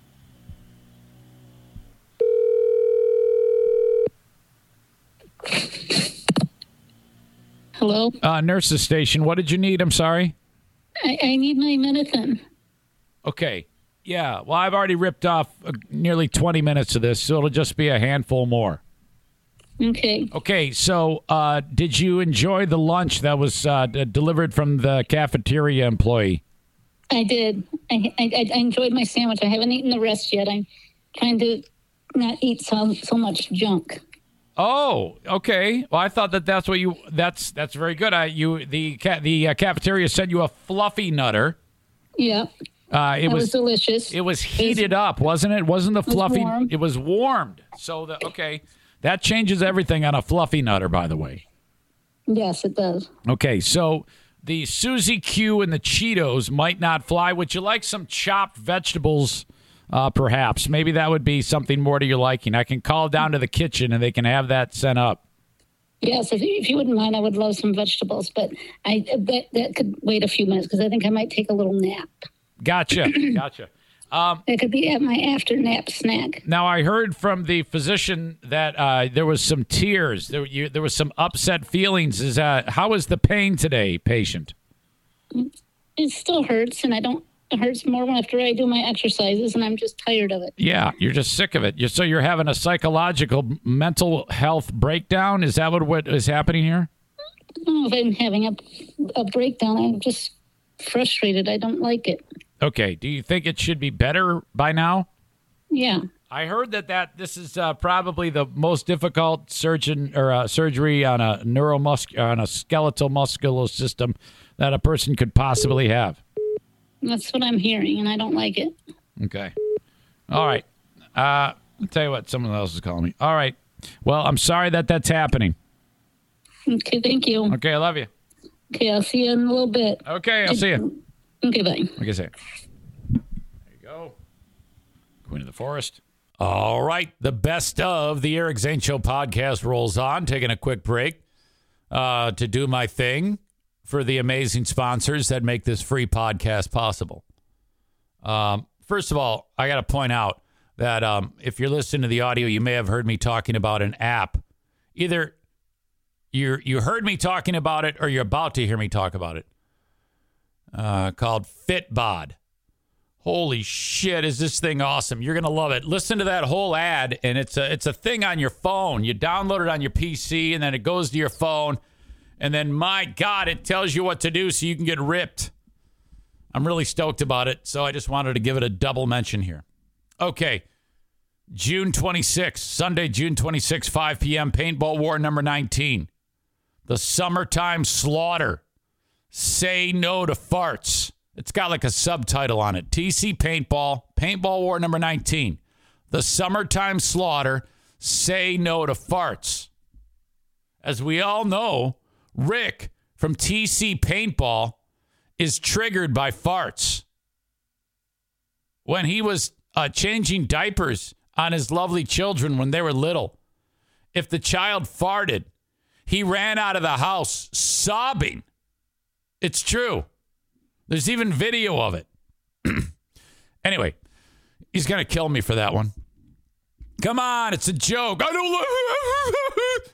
Speaker 7: Hello?
Speaker 2: Uh, nurse's station. What did you need? I'm sorry.
Speaker 7: I, I need my medicine.
Speaker 2: Okay. Yeah. Well, I've already ripped off uh, nearly twenty minutes of this, so it'll just be a handful more.
Speaker 7: Okay.
Speaker 2: Okay. So, uh, did you enjoy the lunch that was uh, d- delivered from the cafeteria employee?
Speaker 7: I did. I, I, I enjoyed my sandwich. I haven't eaten the rest yet. I'm trying to not eat so, so much junk.
Speaker 2: Oh, okay. Well, I thought that that's what you. That's that's very good. I you the ca- the uh, cafeteria sent you a fluffy nutter.
Speaker 7: Yeah.
Speaker 2: Uh, it
Speaker 7: That was,
Speaker 2: was
Speaker 7: delicious.
Speaker 2: it was heated up, wasn't it? Wasn't the
Speaker 7: was
Speaker 2: fluffy?
Speaker 7: warm.
Speaker 2: It was warmed. So the okay, that changes everything on a fluffy nutter. By the way.
Speaker 7: Yes, it does.
Speaker 2: Okay, so the Suzy Q and the Cheetos might not fly. Would you like some chopped vegetables? Uh, perhaps. Maybe that would be something more to your liking. I can call down to the kitchen and they can have that sent up.
Speaker 7: Yes, if, if you wouldn't mind, I would love some vegetables, but I that, that could wait a few minutes because I think I might take a little nap.
Speaker 2: Gotcha. Gotcha.
Speaker 7: That could be at my after nap snack.
Speaker 2: Now, I heard from the physician that uh, there was some tears. There, you, there was some upset feelings. Is uh, how is the pain today, patient?
Speaker 7: It still hurts, and I don't. It hurts more after I do my exercises, and I'm just tired of it.
Speaker 2: Yeah, you're just sick of it. You're, so you're having a psychological, mental health breakdown? Is that what, what is happening here?
Speaker 7: I don't know if I'm having a, a breakdown. I'm just frustrated. I don't like it.
Speaker 2: Okay. Do you think it should be better by now?
Speaker 7: Yeah.
Speaker 2: I heard that, that this is uh, probably the most difficult surgeon or uh, surgery on a neuromus on a skeletal muscular system that a person could possibly have.
Speaker 7: That's what I'm hearing, and I don't like it.
Speaker 2: Okay. All right. Uh, I'll tell you what, someone else is calling me. All right. Well, I'm sorry that that's happening.
Speaker 7: Okay, thank you.
Speaker 2: Okay, I love you.
Speaker 7: Okay, I'll see you in a little bit.
Speaker 2: Okay, I'll see you.
Speaker 7: Okay, bye.
Speaker 2: Like I say. There you go. Queen of the Forest. All right. The best of the Eric Zane Show podcast rolls on. Taking a quick break uh, to do my thing for the amazing sponsors that make this free podcast possible. Um, first of all, I got to point out that um, if you're listening to the audio, you may have heard me talking about an app. Either you you heard me talking about it or you're about to hear me talk about it. Uh, called Fitbod. Holy shit, is this thing awesome. You're going to love it. Listen to that whole ad, and it's a, it's a thing on your phone. You download it on your P C, and then it goes to your phone. And then, my God, it tells you what to do so you can get ripped. I'm really stoked about it, so I just wanted to give it a double mention here. Okay, June twenty-sixth, Sunday, June twenty-sixth, five p.m., Paintball War number nineteen. The Summertime Slaughter. Say no to farts. It's got like a subtitle on it. T C Paintball, Paintball War number nineteen. The Summertime Slaughter. Say no to farts. As we all know, Rick from T C Paintball is triggered by farts. When he was uh, changing diapers on his lovely children when they were little, if the child farted, he ran out of the house sobbing. It's true. There's even video of it. Anyway, he's going to kill me for that one. Come on, it's a joke. I don't love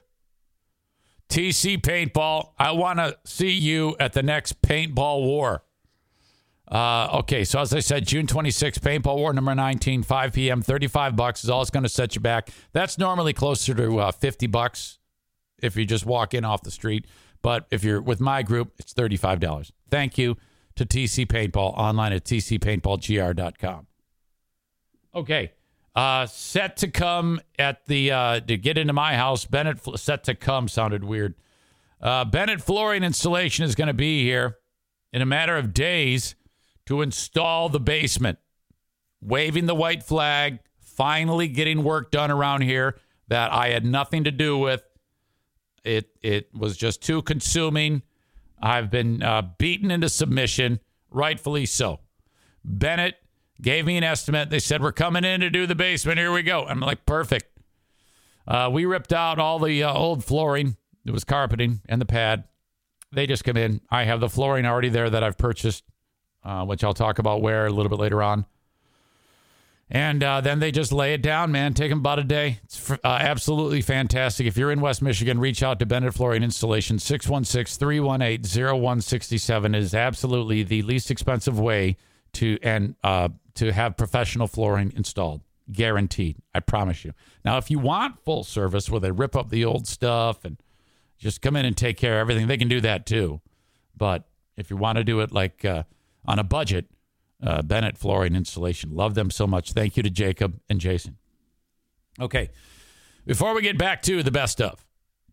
Speaker 2: T C Paintball. I want to see you at the next Paintball War. Uh, okay, so as I said, June twenty-sixth, Paintball War number nineteen, five p.m., thirty-five bucks is all it's going to set you back. That's normally closer to uh, fifty bucks if you just walk in off the street. But if you're with my group, it's thirty-five dollars. Thank you to T C Paintball, online at t c paintball g r dot com. Okay, uh, set to come at the, uh, to get into my house, Bennett, set to come sounded weird. Uh, Bennett Flooring Installation is going to be here in a matter of days to install the basement. Waving the white flag, finally getting work done around here that I had nothing to do with. It it was just too consuming. I've been uh, beaten into submission, rightfully so. Bennett gave me an estimate. They said, we're coming in to do the basement. Here we go. I'm like, perfect. Uh, we ripped out all the uh, old flooring. It was carpeting and the pad. They just come in. I have the flooring already there that I've purchased, uh, which I'll talk about where a little bit later on. And uh, then they just lay it down, man. Take them about a day. It's uh, absolutely fantastic. If you're in West Michigan, reach out to Bennett Flooring Installation. six one six, three one eight, zero one six seven is absolutely the least expensive way to and uh, to have professional flooring installed. Guaranteed. I promise you. Now, if you want full service where they rip up the old stuff and just come in and take care of everything, they can do that too. But if you want to do it like uh, on a budget, Uh, Bennett Flooring Installation. Love them so much. Thank you to Jacob and Jason. Okay. Before we get back to the best of,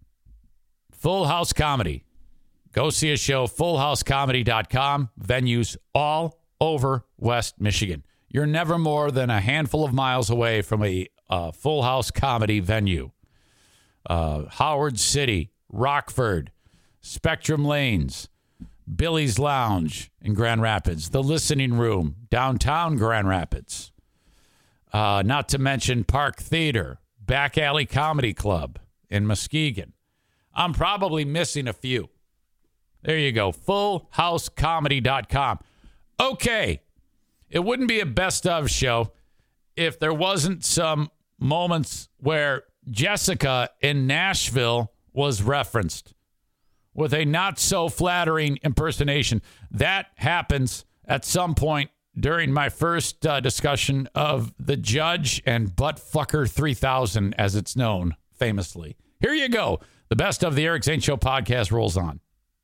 Speaker 2: Full House Comedy. Go see a show, full house comedy dot com. Venues all over West Michigan. You're never more than a handful of miles away from a uh, Full House Comedy venue. Uh, Howard City, Rockford, Spectrum Lanes, Billy's Lounge in Grand Rapids, The Listening Room, downtown Grand Rapids. Uh, not to mention Park Theater, Back Alley Comedy Club in Muskegon. I'm probably missing a few. There you go, full house comedy dot com. Okay, it wouldn't be a best of show if there wasn't some moments where Jessica in Nashville was referenced with a not-so-flattering impersonation. That happens at some point during my first uh, discussion of The Judge and Buttfucker three thousand, as it's known famously. Here you go. The best of the Eric Zane Show podcast rolls on.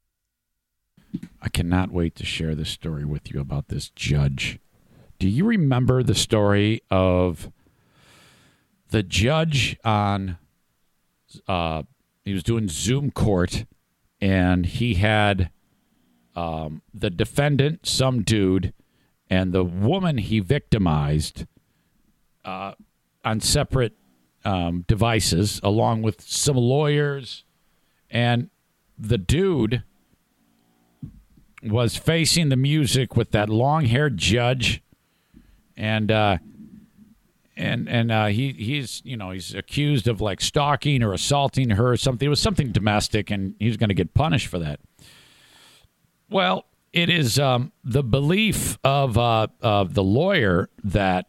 Speaker 2: I cannot wait to share this story with you about this judge. Do you remember the story of the judge on, uh, he was doing Zoom court, and he had um, the defendant, some dude, and the woman he victimized uh, on separate um, devices, along with some lawyers, and the dude was facing the music with that long-haired judge, and uh, and and uh, he he's you know he's accused of like stalking or assaulting her or something. It was something domestic, and he's going to get punished for that. Well, it is um, the belief of uh, of the lawyer that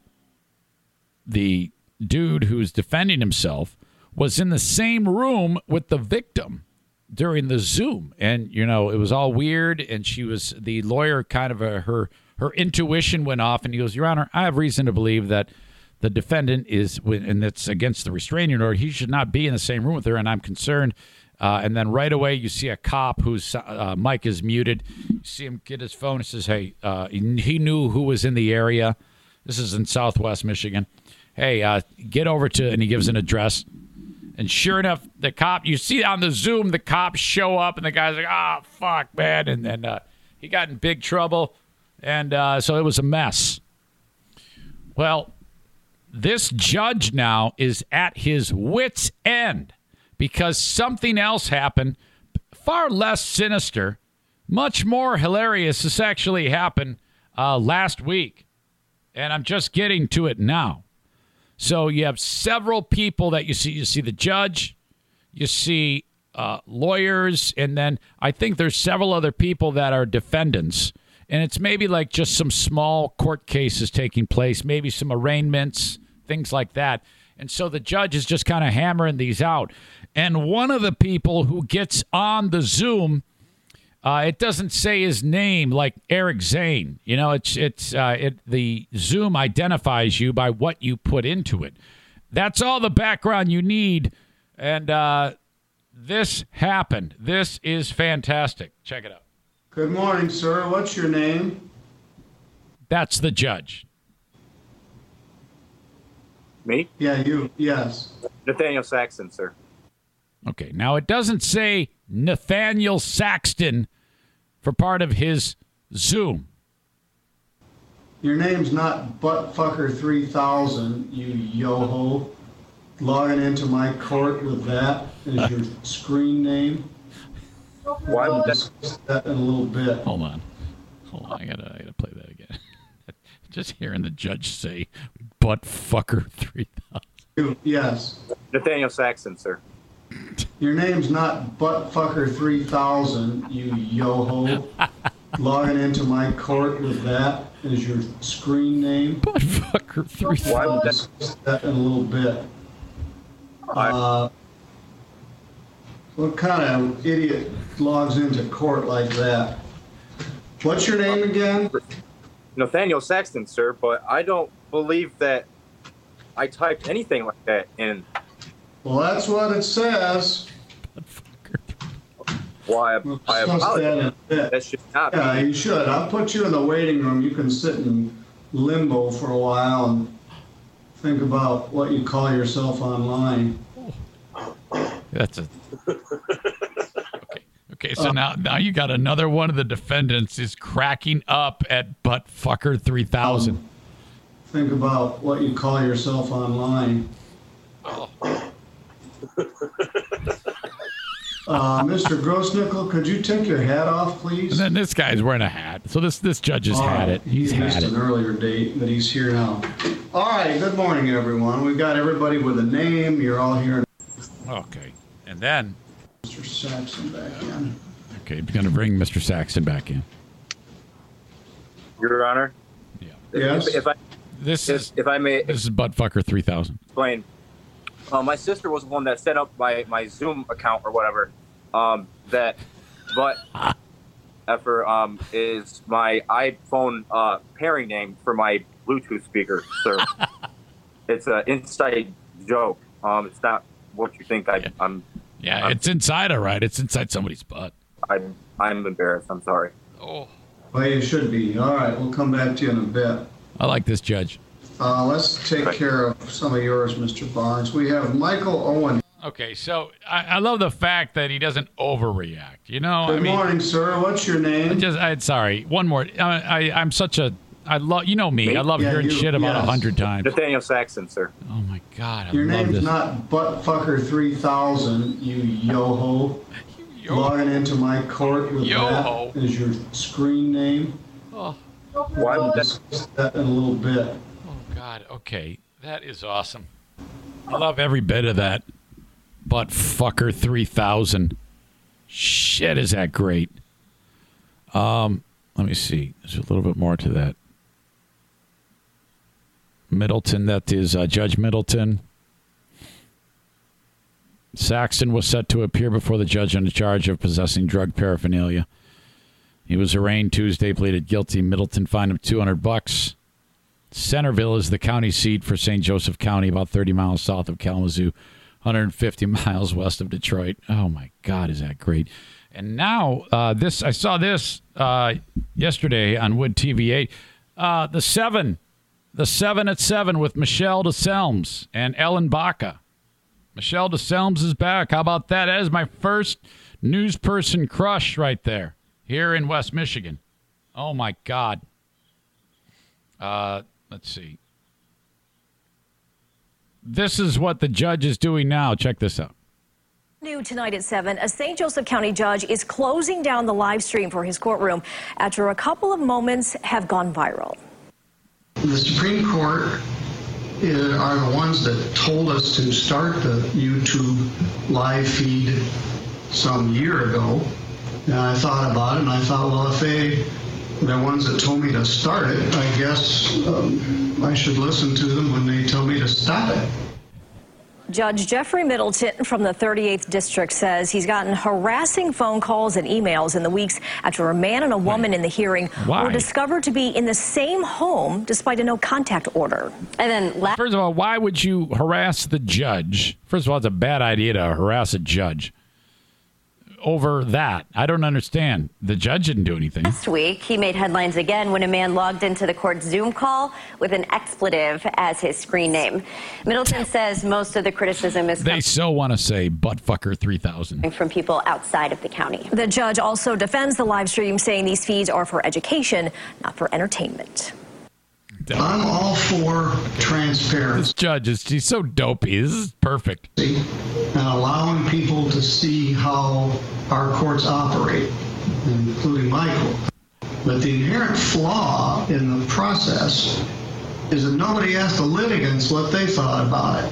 Speaker 2: the dude who's defending himself was in the same room with the victim during the Zoom, and you know it was all weird. And she was the lawyer, kind of a, her her intuition went off, and he goes, "Your Honor, I have reason to believe that the defendant is, and it's against the restraining order. He should not be in the same room with her, and I'm concerned." Uh, and then right away, you see a cop whose uh, mic is muted. You see him get his phone and says, "Hey, uh, he, he knew who was in the area. This is in Southwest Michigan. Hey, uh, get over to," and he gives an address. And sure enough, the cop, you see on the Zoom, the cops show up, and the guy's like, "Ah, oh, fuck, man." And then uh, he got in big trouble. And uh, so it was a mess. Well, this judge now is at his wit's end because something else happened, far less sinister, much more hilarious. This actually happened uh, last week. And I'm just getting to it now. So you have several people that you see. You see the judge, you see uh, lawyers, and then I think there's several other people that are defendants. And it's maybe like just some small court cases taking place, maybe some arraignments, things like that. And so the judge is just kind of hammering these out. And one of the people who gets on the Zoom, Uh, it doesn't say his name like Eric Zane. You know, it's it's uh, it the Zoom identifies you by what you put into it. That's all the background you need. And uh, this happened. This is fantastic. Check it out.
Speaker 8: Good morning, sir. What's your name?
Speaker 2: That's the judge.
Speaker 9: Me?
Speaker 8: Yeah, you. Yes.
Speaker 9: Nathaniel Saxton, sir.
Speaker 2: Okay. Now, it doesn't say Nathaniel Saxton for part of his Zoom.
Speaker 8: Your name's not Buttfucker three thousand, you yo-ho. Logging into my court with that as your screen name.
Speaker 9: Why
Speaker 8: We'll
Speaker 9: would that?
Speaker 8: discuss that in a little bit.
Speaker 2: Hold on. Hold on. I gotta, I gotta play that again. Just hearing the judge say Buttfucker three thousand.
Speaker 8: You, yes.
Speaker 9: Nathaniel Saxton, sir.
Speaker 8: Your name's not Buttfucker three thousand, you yo-ho. Logging into my court with that as your screen name.
Speaker 2: Buttfucker three thousand.
Speaker 9: Why
Speaker 8: We'll
Speaker 9: would that?
Speaker 8: discuss that in a little bit. Uh, what kind of idiot logs into court like that? What's your name again?
Speaker 9: Nathaniel Saxton, sir. But I don't believe that I typed anything like that in.
Speaker 8: Well, that's what it says.
Speaker 9: Why?
Speaker 8: We'll
Speaker 9: I
Speaker 8: discuss that in
Speaker 9: apologize.
Speaker 8: a bit.
Speaker 9: That should not be.
Speaker 8: Yeah, you should. I'll put you in the waiting room. You can sit in limbo for a while and think about what you call yourself online.
Speaker 2: That's a okay. Okay, so now now you got another one of the defendants is cracking up at Buttfucker three thousand.
Speaker 8: Um, think about what you call yourself online. Uh, Mister Grossnickel, could you take your hat off, please?
Speaker 2: And then this guy's wearing a hat. So this this judge has
Speaker 8: All
Speaker 2: had
Speaker 8: right.
Speaker 2: it. He's
Speaker 8: He missed
Speaker 2: had it.
Speaker 8: an earlier date, but he's here now. All right, good morning, everyone. We've got everybody with a name. You're all here.
Speaker 2: Okay. And then
Speaker 8: Mister Saxon back in.
Speaker 2: okay, we're gonna bring Mister Saxon back in.
Speaker 9: Your Honor.
Speaker 2: Yeah.
Speaker 8: Yes?
Speaker 9: If, if I
Speaker 2: This is
Speaker 9: if, if I may
Speaker 2: this is Buttfucker three thousand.
Speaker 9: explain, uh, my sister was the one that set up my, my Zoom account or whatever. Um, that, but effer um is my iPhone uh pairing name for my Bluetooth speaker, sir. It's an inside joke. Um, it's not what you think. I,
Speaker 2: Yeah.
Speaker 9: I'm
Speaker 2: Yeah,
Speaker 9: I'm-
Speaker 2: it's inside, all right. It's inside somebody's butt.
Speaker 9: I'm I'm embarrassed. I'm sorry.
Speaker 2: Oh.
Speaker 8: Well, you should be. All right, we'll come back to you in a bit.
Speaker 2: I like this judge.
Speaker 8: Uh, let's take care of some of yours, Mister Barnes. We have Michael Owen.
Speaker 2: Okay, so I, I love the fact that he doesn't overreact. You know,
Speaker 8: Good
Speaker 2: I mean,
Speaker 8: morning, sir. What's your
Speaker 2: I
Speaker 8: name?
Speaker 2: just, I, sorry, one more. I, I, I'm such a I love, you know me.
Speaker 9: Me?
Speaker 2: I love
Speaker 8: Yeah,
Speaker 2: hearing
Speaker 8: you-
Speaker 2: shit about a
Speaker 8: yes.
Speaker 2: hundred times.
Speaker 9: Nathaniel Saxon, sir.
Speaker 2: Oh my God, I
Speaker 8: Your
Speaker 2: love
Speaker 8: name's
Speaker 2: this.
Speaker 8: not buttfucker three thousand, you yo-ho.
Speaker 2: Yo-
Speaker 8: Logging into my court with
Speaker 2: Yo-ho.
Speaker 8: that as your screen name.
Speaker 2: Oh,
Speaker 9: Why
Speaker 8: We'll
Speaker 9: would that?
Speaker 8: discuss that in a little bit.
Speaker 2: oh God. Okay, that is awesome. I love every bit of that. Butt fucker three thousand. Shit, is that great? Um, let me see. There's a little bit more to that. Middleton, that is uh, Judge Middleton. Saxton was set to appear before the judge on the charge of possessing drug paraphernalia. He was arraigned Tuesday, pleaded guilty. Middleton fined him two hundred bucks. Centerville is the county seat for Saint Joseph County, about thirty miles south of Kalamazoo, one hundred fifty miles west of Detroit. Oh, my God, is that great. And now, uh, this I saw this uh, yesterday on Wood T V eight. Uh, the seven, the seven at seven with Michelle DeSelms and Ellen Baca. Michelle DeSelms is back. How about that? That is my first news person crush right there here in West Michigan. Oh, my God. Uh, let's see. This is what the judge is doing now. Check this out.
Speaker 10: New tonight at seven, a Saint Joseph County judge is closing down the live stream for his courtroom after a couple of moments have gone viral.
Speaker 8: The Supreme Court is, are the ones that told us to start the YouTube live feed some year ago. And I thought about it, and I thought, well, if they, the ones that told me to start it, I guess um, I should listen to them when they tell me to stop it.
Speaker 10: Judge Jeffrey Middleton from the thirty-eighth District says he's gotten harassing phone calls and emails in the weeks after a man and a woman in the hearing
Speaker 2: Why?
Speaker 10: were discovered to be in the same home despite a no contact order. And then last
Speaker 2: First of all, why would you harass the judge? First of all, it's a bad idea to harass a judge over that. I don't understand. The judge didn't do anything.
Speaker 11: Last week, he made headlines again when a man logged into the court's Zoom call with an expletive as his screen name. Middleton says most of the criticism is
Speaker 2: They so want to say buttfucker three thousand.
Speaker 11: coming from people outside of the county.
Speaker 10: The judge also defends the live stream, saying these feeds are for education, not for entertainment.
Speaker 8: I'm all for transparency.
Speaker 2: This judge is he's so dopey. This is perfect.
Speaker 8: And allowing people to see how our courts operate, including my court. But the inherent flaw in the process is that nobody asked the litigants what they thought about it.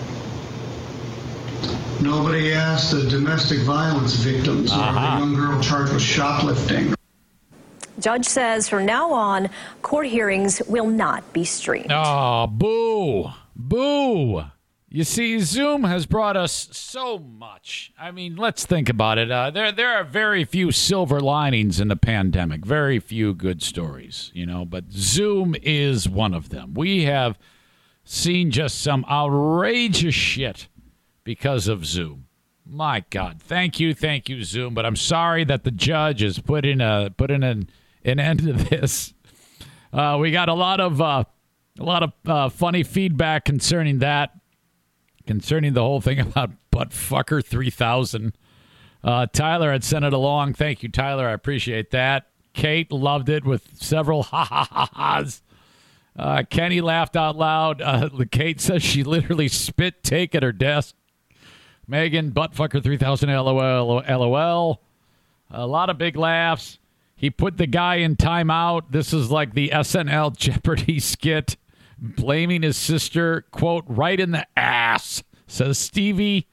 Speaker 8: Nobody asked the domestic violence victims
Speaker 2: Uh-huh.
Speaker 8: or the young girl charged with shoplifting.
Speaker 10: Judge says from now on, court hearings will not be streamed.
Speaker 2: Oh, boo. Boo. You see, Zoom has brought us so much. I mean, let's think about it. Uh, there, there are very few silver linings in the pandemic. Very few good stories, you know. But Zoom is one of them. We have seen just some outrageous shit because of Zoom. My God, thank you, thank you, Zoom. But I'm sorry that the judge is putting a putting an an end to this. Uh, we got a lot of uh, a lot of uh, funny feedback concerning that. Concerning the whole thing about buttfucker three thousand. Uh, Tyler had sent it along. Thank you, Tyler. I appreciate that. Kate loved it with several ha-ha-ha-has. Uh, Kenny laughed out loud. Uh, Kate says she literally spit take at her desk. Megan, buttfucker three thousand, LOL, LOL. A lot of big laughs. He put the guy in timeout. This is like the S N L Jeopardy skit. Blaming his sister, quote, right in the ass, says Stevie.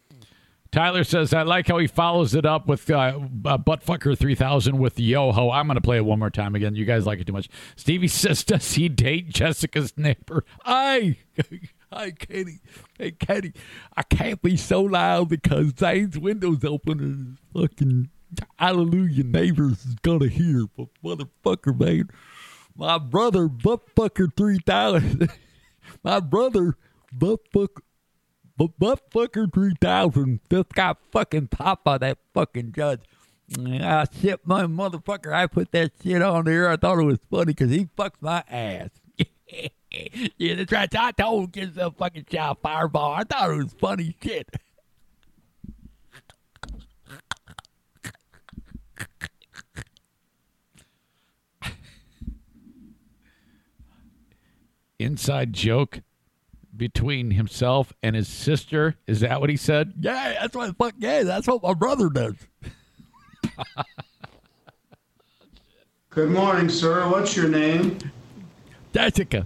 Speaker 2: Tyler says, I like how he follows it up with uh, uh, buttfucker three thousand with yo-ho. I'm going to play it one more time again. You guys like it too much. Stevie says, does he date Jessica's neighbor? I, hi, Kenny. Hey, Kenny, I can't be so loud because Zane's window's open and his fucking hallelujah neighbors is going to hear. But motherfucker, man. My brother, buttfucker three thousand. My brother, buttfucker, buttfucker three thousand. Just got fucking popped by that fucking judge. Ah, shit, my motherfucker. I put that shit on there. I thought it was funny because he fucks my ass. Yeah, that's right. I told him get some fucking shot fireball. I thought it was funny shit. inside joke between himself and his sister? Is that what he said? Yeah, that's what fuck yeah, that's what my brother does.
Speaker 8: Good morning, sir. What's your name?
Speaker 2: Jessica.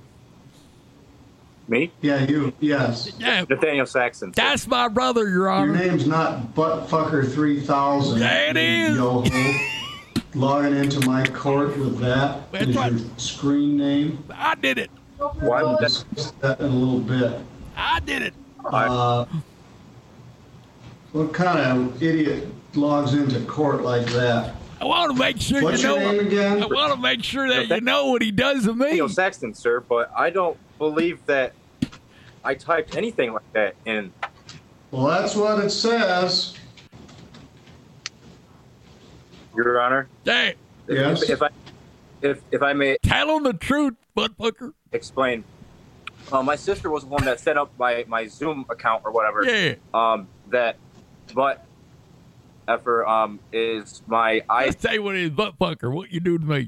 Speaker 9: Me?
Speaker 8: Yeah, you. Yes.
Speaker 2: Yeah.
Speaker 9: Nathaniel Saxon.
Speaker 2: That's my brother, Your Honor.
Speaker 8: Your name's not Buttfucker three thousand.
Speaker 2: Yeah, it is.
Speaker 8: Yo-ho. Logging into my court with that
Speaker 2: That's
Speaker 8: is
Speaker 2: right.
Speaker 8: your screen name.
Speaker 2: I did it.
Speaker 9: Why
Speaker 8: I'll
Speaker 9: would that?
Speaker 8: discuss that in a little bit.
Speaker 2: I did it.
Speaker 8: Uh, what kind of idiot logs into court like that?
Speaker 2: I want to make sure
Speaker 8: What's
Speaker 2: you know.
Speaker 8: your name again?
Speaker 2: I want to make sure that you know what he does to me.
Speaker 9: Nathaniel Saxon, sir, but I don't believe that I typed anything like that in.
Speaker 8: Well, that's what it says.
Speaker 9: Your Honor.
Speaker 2: Hey,
Speaker 8: Yes.
Speaker 9: If, if I, if if I may
Speaker 2: tell him the truth, buttfucker.
Speaker 9: explain, uh, my sister was the one that set up my, my Zoom account or whatever.
Speaker 2: Yeah.
Speaker 9: Um. That, but, effer um is my
Speaker 2: I say what it is, buttfucker. What you do to me?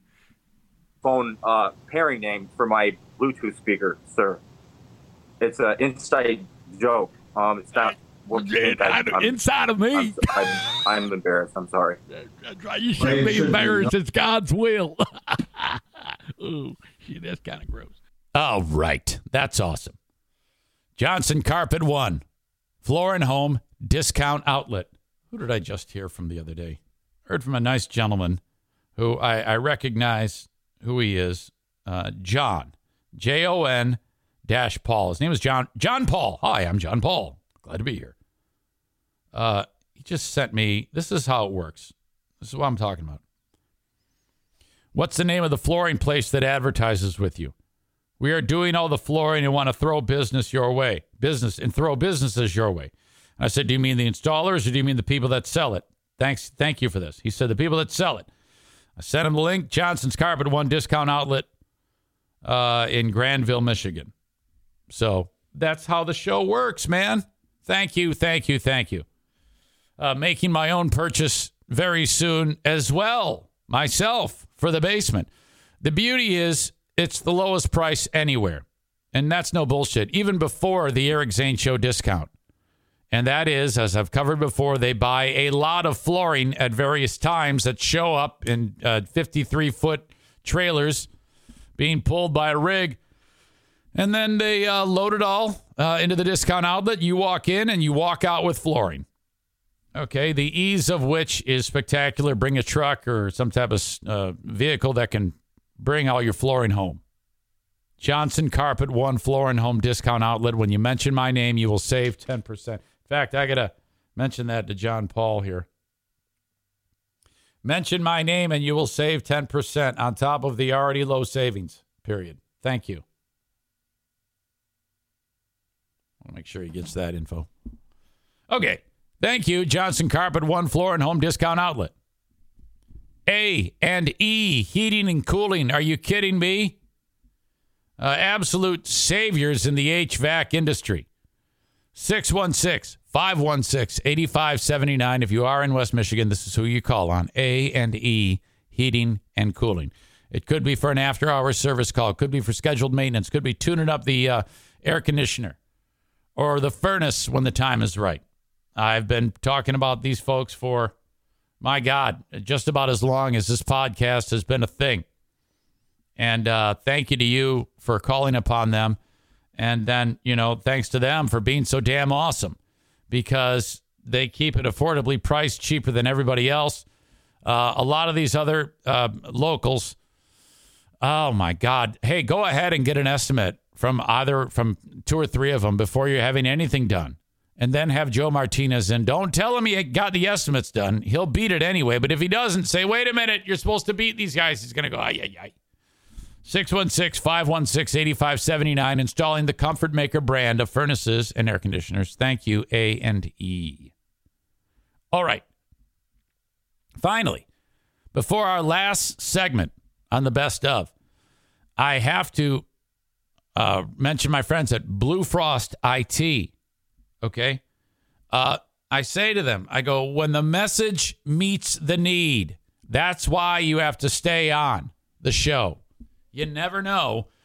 Speaker 9: iPhone uh pairing name for my Bluetooth speaker, sir. It's an inside joke. Um. It's not. What you think I- I'm-
Speaker 2: Inside of me.
Speaker 9: I'm, I'm, I'm embarrassed. I'm sorry.
Speaker 2: That's right. You
Speaker 8: Well,
Speaker 2: shouldn't
Speaker 8: you
Speaker 2: be
Speaker 8: should be.
Speaker 2: embarrassed. It's God's will. Ooh, shit, that's kind of gross. All right. That's awesome. Johnson Carpet One. Floor and Home Discount Outlet. Who did I just hear from the other day? Heard from a nice gentleman who I, I recognize who he is. Uh, John. J O N dash Paul. His name is John. John Paul. Hi, I'm John Paul. Glad to be here. Uh, he just sent me, this is how it works. This is what I'm talking about. What's the name of the flooring place that advertises with you? We are doing all the flooring and want to throw business your way. Business and throw businesses your way. I said, do you mean the installers or do you mean the people that sell it? Thanks. Thank you for this. He said, the people that sell it. I sent him the link. Johnson's Carpet One Discount Outlet uh, in Granville, Michigan. So that's how the show works, man. Thank you, thank you, thank you. Uh, making my own purchase very soon as well, myself, for the basement. The beauty is it's the lowest price anywhere. And that's no bullshit, even before the Eric Zane Show discount. And that is, as I've covered before, they buy a lot of flooring at various times that show up in uh, fifty-three foot trailers being pulled by a rig. And then they uh, load it all uh, into the discount outlet. You walk in and you walk out with flooring. Okay, the ease of which is spectacular. Bring a truck or some type of uh, vehicle that can bring all your flooring home. Johnson Carpet One Floor and Home Discount Outlet. When you mention my name, you will save ten percent. In fact, I got to mention that to John Paul here. Mention my name and you will save ten percent on top of the already low savings, period. Thank you. I want to make sure he gets that info. Okay. Thank you, Johnson Carpet One Floor and Home Discount Outlet. A and E Heating and Cooling. Are you kidding me? Uh, absolute saviors in the H V A C industry. six one six, five one six, eight five seven nine. If you are in West Michigan, this is who you call on. A and E Heating and Cooling. It could be for an after-hours service call. It could be for scheduled maintenance. It could be tuning up the uh, air conditioner or the furnace when the time is right. I've been talking about these folks for, my God, just about as long as this podcast has been a thing. And uh, thank you to you for calling upon them. And then, you know, thanks to them for being so damn awesome because they keep it affordably priced, cheaper than everybody else. Uh, a lot of these other uh, locals, oh, my God. Hey, go ahead and get an estimate from either from two or three of them before you're having anything done. And then have Joe Martinez in. Don't tell him he got the estimates done. He'll beat it anyway. But if he doesn't, say, wait a minute, you're supposed to beat these guys. He's going to go, ay, ay, ay. six one six, five one six, eight five seven nine. Installing the Comfort Maker brand of furnaces and air conditioners. Thank you, A and E. All right. Finally, before our last segment on the best of, I have to uh, mention my friends at Blue Frost I T. Okay. Uh, I say to them, I go, when the message meets the need, that's why you have to stay on the show. You never know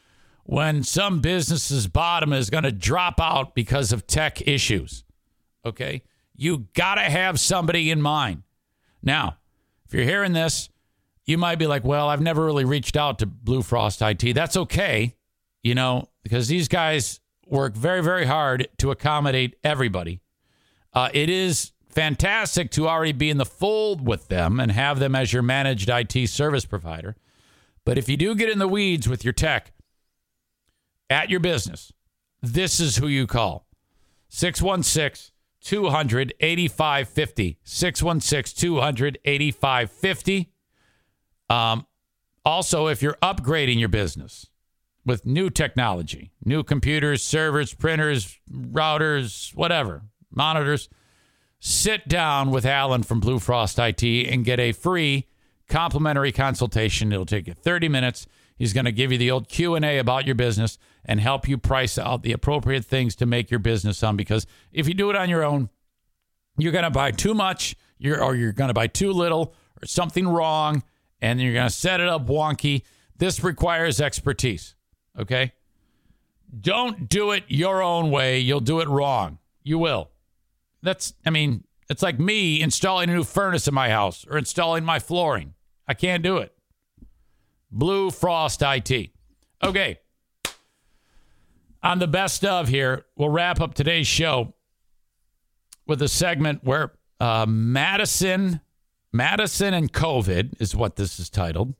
Speaker 2: when some business's bottom is going to drop out because of tech issues. Okay? You got to have somebody in mind. Now, if you're hearing this, you might be like, well, I've never really reached out to Blue Frost I T. That's okay, you know, because these guys work very, very hard to accommodate everybody. Uh, it is fantastic to already be in the fold with them and have them as your managed I T service provider. But if you do get in the weeds with your tech at your business, this is who you call. six one six, two hundred, eighty-five fifty. six one six, two hundred, eighty-five fifty. Um, also, if you're upgrading your business with new technology, new computers, servers, printers, routers, whatever, monitors, sit down with Alan from Blue Frost I T and get a free complimentary consultation. It'll take you thirty minutes. He's going to give you the old Q and A about your business and help you price out the appropriate things to make your business on. Because if you do it on your own, you're going to buy too much, you're, or you're going to buy too little, or something wrong, and you're going to set it up wonky. This requires expertise, okay? Don't do it your own way. You'll do it wrong. You will. That's, I mean, it's like me installing a new furnace in my house or installing my flooring. I can't do it. Blue Frost I T. Okay. On the best of here, we'll wrap up today's show with a segment where uh, Madison, Madison and COVID is what this is titled.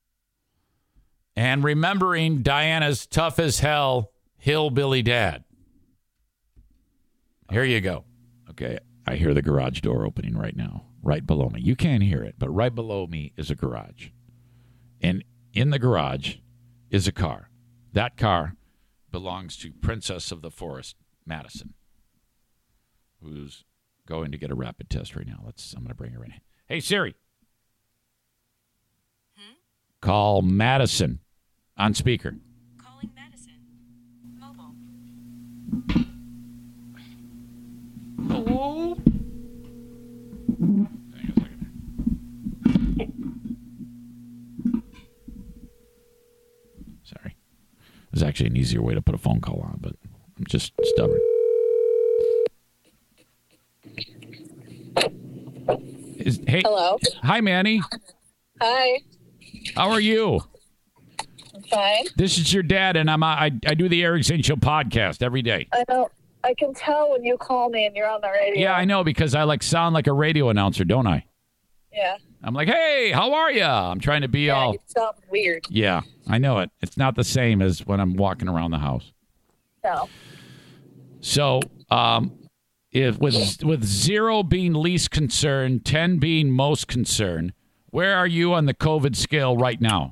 Speaker 2: And remembering Diana's tough as hell hillbilly dad. Here you go. Okay, I hear the garage door opening right now, right below me. You can't hear it, but right below me is a garage. And in the garage is a car. That car belongs to Princess of the Forest, Madison, who's going to get a rapid test right now. Let's. I'm going to bring her in. Hey, Siri. Hmm? Call Madison on speaker.
Speaker 12: Calling Madison. Mobile.
Speaker 2: Hello? Hang on a second. Sorry. There's actually an easier way to put a phone call on, but I'm just stubborn. Is, hey,
Speaker 13: hello.
Speaker 2: Hi, Manny.
Speaker 13: Hi.
Speaker 2: How are you?
Speaker 13: I'm fine.
Speaker 2: This is your dad, and I'm I, I do the Eric Zane Show podcast every day.
Speaker 13: I know. I can tell when you call me and you're on the radio.
Speaker 2: Yeah, I know, because I like sound like a radio announcer, don't I?
Speaker 13: Yeah.
Speaker 2: I'm like, hey, how are you? I'm trying to be
Speaker 13: yeah,
Speaker 2: all.
Speaker 13: You sound weird.
Speaker 2: Yeah, I know it. It's not the same as when I'm walking around the house.
Speaker 13: No.
Speaker 2: So, um, if with with zero being least concerned, ten being most concerned, where are you on the COVID scale right now?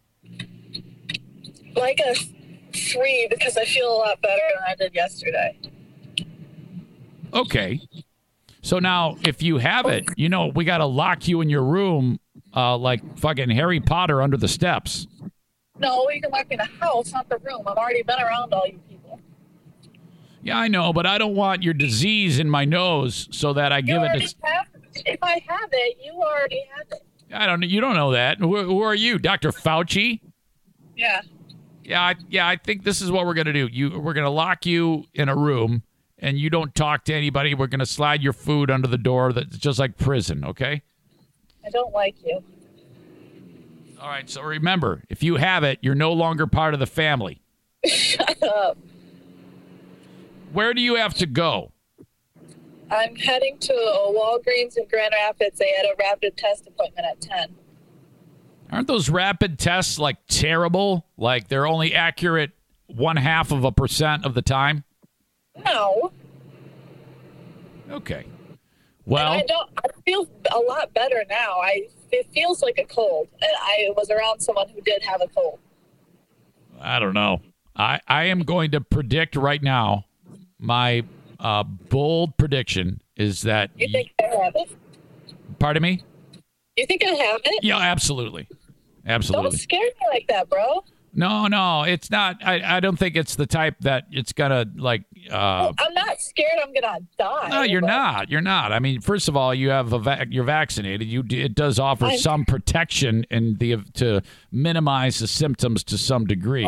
Speaker 13: Like a three, because I feel a lot better than I did yesterday.
Speaker 2: Okay. So now, if you have it, you know, we got to lock you in your room uh, like fucking Harry Potter under the steps.
Speaker 13: No, you can lock me in the house, not the room. I've already been around all you people.
Speaker 2: Yeah, I know, but I don't want your disease in my nose so that I
Speaker 13: You
Speaker 2: give it
Speaker 13: already
Speaker 2: to...
Speaker 13: have it. If I have it, you already have it.
Speaker 2: I don't. You don't know that. Who, who are you, Doctor Fauci?
Speaker 13: Yeah.
Speaker 2: Yeah, I, yeah. I think this is what we're gonna do. You, we're gonna lock you in a room, and you don't talk to anybody. We're gonna slide your food under the door. That's just like prison. Okay.
Speaker 13: I don't like you.
Speaker 2: All right. So remember, if you have it, you're no longer part of the family.
Speaker 13: Shut up.
Speaker 2: Where do you have to go?
Speaker 13: I'm heading to a Walgreens in Grand Rapids. They had a rapid test appointment at ten.
Speaker 2: Aren't those rapid tests like terrible? Like they're only accurate one half of a percent of the time?
Speaker 13: No.
Speaker 2: Okay. Well,
Speaker 13: and I don't. I feel a lot better now. I it feels like a cold, and I was around someone who did have a cold.
Speaker 2: I don't know. I I am going to predict right now. My uh, bold prediction is that.
Speaker 13: You think I have it?
Speaker 2: Pardon me?
Speaker 13: You think I have it?
Speaker 2: Yeah, absolutely. Absolutely.
Speaker 13: Don't scare me like that, bro.
Speaker 2: No, no, it's not. I, I don't think it's the type that it's going to, like... Uh,
Speaker 13: well, I'm not scared I'm going to die.
Speaker 2: No, you're
Speaker 13: but...
Speaker 2: not. You're not. I mean, first of all, you have a va- you're vaccinated. You It does offer
Speaker 13: I'm...
Speaker 2: some protection in the to minimize the symptoms to some degree.
Speaker 13: Well,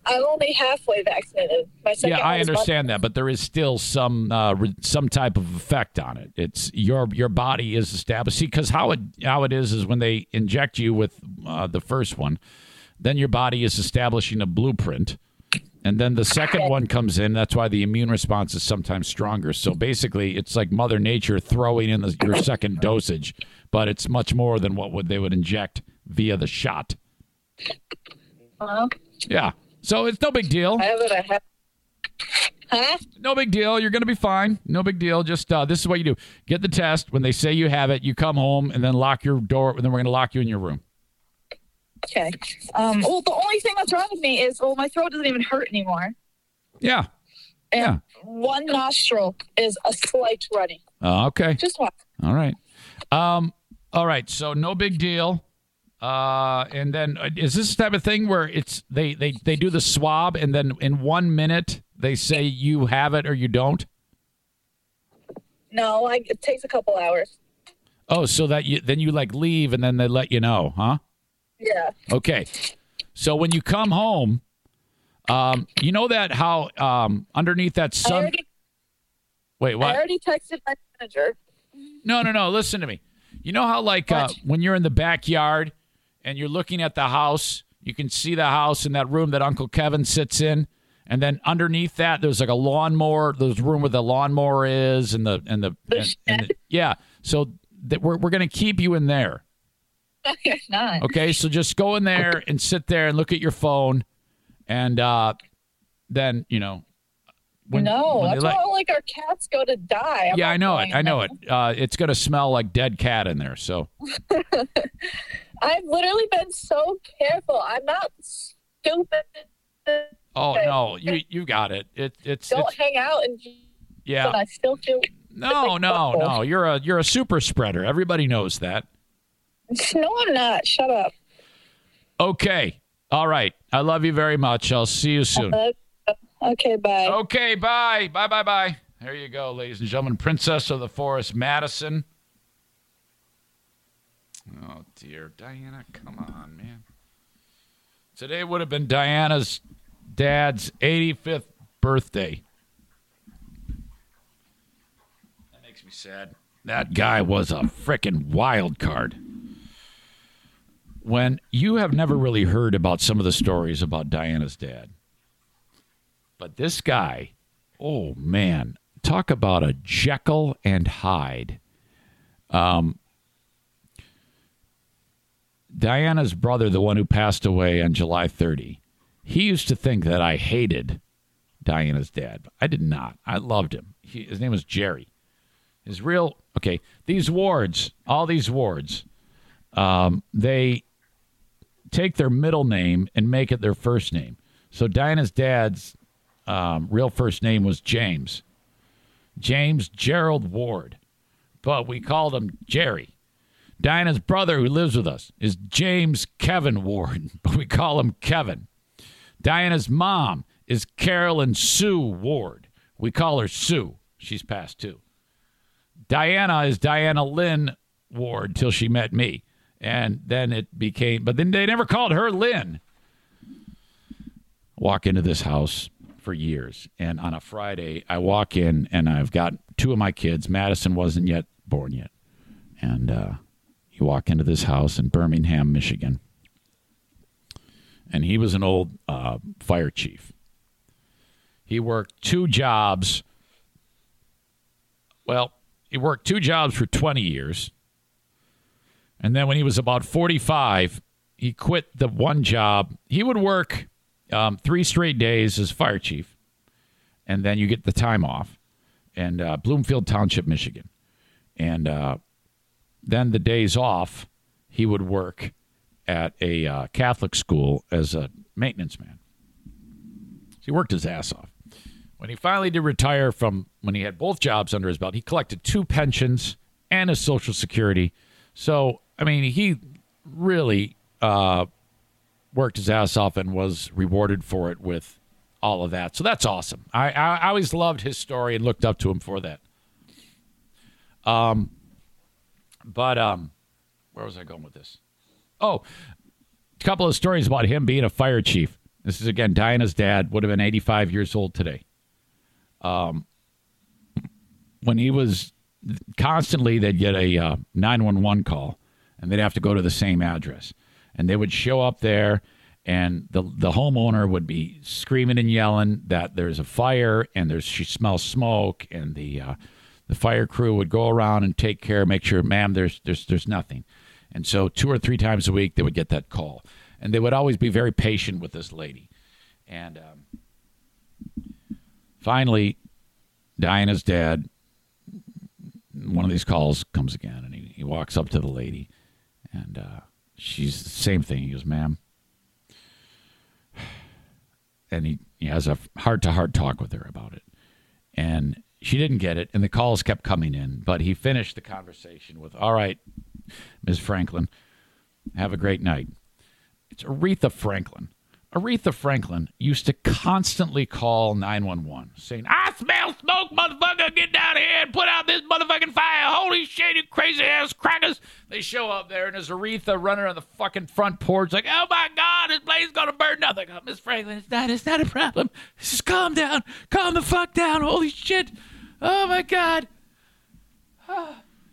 Speaker 13: I'm only halfway vaccinated. My second
Speaker 2: Yeah, I
Speaker 13: one is
Speaker 2: understand that, but there is still some uh, re- some type of effect on it. It's your your body is established. See, because how it how it is is when they inject you with uh, the first one, then your body is establishing a blueprint, and then the second one comes in. That's why the immune response is sometimes stronger. So basically, it's like Mother Nature throwing in the, your second dosage, but it's much more than what would they would inject via the shot.
Speaker 13: Uh-huh.
Speaker 2: Yeah. So it's no big deal.
Speaker 13: I have it. I have. Huh?
Speaker 2: No big deal. You're going to be fine. No big deal. Just uh, this is what you do. Get the test. When they say you have it, you come home and then lock your door. And then we're going to lock you in your room.
Speaker 13: Okay. Um, well, the only thing that's wrong with me is, well, my throat doesn't even hurt anymore.
Speaker 2: Yeah.
Speaker 13: And
Speaker 2: yeah.
Speaker 13: one nostril is a slight running.
Speaker 2: Uh, okay.
Speaker 13: Just one.
Speaker 2: All right. Um. All right. So no big deal. Uh, and then uh, is this the type of thing where it's they, they, they do the swab and then in one minute they say you have it or you don't?
Speaker 13: No, like it takes a couple hours.
Speaker 2: Oh, so that you then you like leave and then they let you know, huh?
Speaker 13: Yeah.
Speaker 2: Okay. So when you come home, um, you know that how um underneath that sun.
Speaker 13: I already,
Speaker 2: Wait, what?
Speaker 13: I already texted my manager.
Speaker 2: No, no, no. Listen to me. You know how like uh, when you're in the backyard and you're looking at the house, you can see the house in that room that Uncle Kevin sits in, and then underneath that there's like a lawnmower. There's room where the lawnmower is, and the and the, and, and the yeah. So that we're we're gonna keep you in there.
Speaker 13: No, you're not.
Speaker 2: Okay, so just go in there and sit there and look at your phone, and uh, then you know. When,
Speaker 13: no,
Speaker 2: when
Speaker 13: that's
Speaker 2: let,
Speaker 13: why like our cats go to die. I'm
Speaker 2: yeah,
Speaker 13: not
Speaker 2: I know
Speaker 13: going
Speaker 2: it. I know
Speaker 13: there.
Speaker 2: it. Uh, it's gonna smell like dead cat in there. So.
Speaker 13: I've literally been so careful. I'm not stupid.
Speaker 2: Oh no, you you got it. It it's
Speaker 13: Don't
Speaker 2: it's,
Speaker 13: hang out and
Speaker 2: yeah.
Speaker 13: But I still feel.
Speaker 2: No, no, no. You're a you're a super spreader. Everybody knows that.
Speaker 13: No, I'm not. Shut up.
Speaker 2: Okay. All right. I love you very much. I'll see you soon.
Speaker 13: Uh, okay, bye.
Speaker 2: Okay, bye. Bye, bye, bye. There you go, ladies and gentlemen. Princess of the Forest, Madison. Oh, dear. Diana, come on, man. Today would have been Diana's dad's eighty-fifth birthday. That makes me sad. That guy was a frickin' wild card. When you have never really heard about some of the stories about Diana's dad. But this guy, oh, man, talk about a Jekyll and Hyde. Um, Diana's brother, the one who passed away on July thirtieth, he used to think that I hated Diana's dad. I did not. I loved him. He, his name was Jerry. His real, okay, these wards, all these wards, um, they take their middle name and make it their first name. So Diana's dad's um, real first name was James. James Gerald Ward. But we called him Jerry. Diana's brother, who lives with us, is James Kevin Ward, but we call him Kevin. Diana's mom is Carolyn Sue Ward. We call her Sue. She's passed too. Diana is Diana Lynn Ward till she met me. And then it became, but then they never called her Lynn. Walk into this house for years. And on a Friday, I walk in and I've got two of my kids. Madison wasn't yet born yet. And uh, you walk into this house in Birmingham, Michigan. And he was an old uh, fire chief. He worked two jobs. Well, he worked two jobs for twenty years. And then when he was about forty-five, he quit the one job. He would work um, three straight days as fire chief. And then you get the time off. And uh, Bloomfield Township, Michigan. And uh, then the days off, he would work at a uh, Catholic school as a maintenance man. So he worked his ass off. When he finally did retire from when he had both jobs under his belt, he collected two pensions and his Social Security. So, I mean, he really uh, worked his ass off and was rewarded for it with all of that. So that's awesome. I, I, I always loved his story and looked up to him for that. Um, but um, where was I going with this? Oh, a couple of stories about him being a fire chief. This is, again, Diana's dad, would have been eighty-five years old today. Um, when he was constantly, they'd get a uh, nine one one call, and they'd have to go to the same address. And they would show up there, and the the homeowner would be screaming and yelling that there's a fire, and there's she smells smoke, and the uh, the fire crew would go around and take care, make sure, ma'am, there's there's there's nothing. And so two or three times a week, they would get that call. And they would always be very patient with this lady. And um, finally, Diana's dad, one of these calls comes again, and he, he walks up to the lady, and uh, she's the same thing. He goes, ma'am. And he, he has a heart-to-heart talk with her about it. And she didn't get it, and the calls kept coming in. But he finished the conversation with, all right, Miz Franklin, have a great night. It's Aretha Franklin. Aretha Franklin used to constantly call nine one one saying, I smell smoke, motherfucker, get down here and put out this motherfucking fire. Holy shit, you crazy ass crackers. They show up there, and there's Aretha running on the fucking front porch like, oh my God, this place is going to burn nothing. Oh, Miss Franklin, it's not, it's not a problem. Just calm down. Calm the fuck down. Holy shit. Oh my God. uh,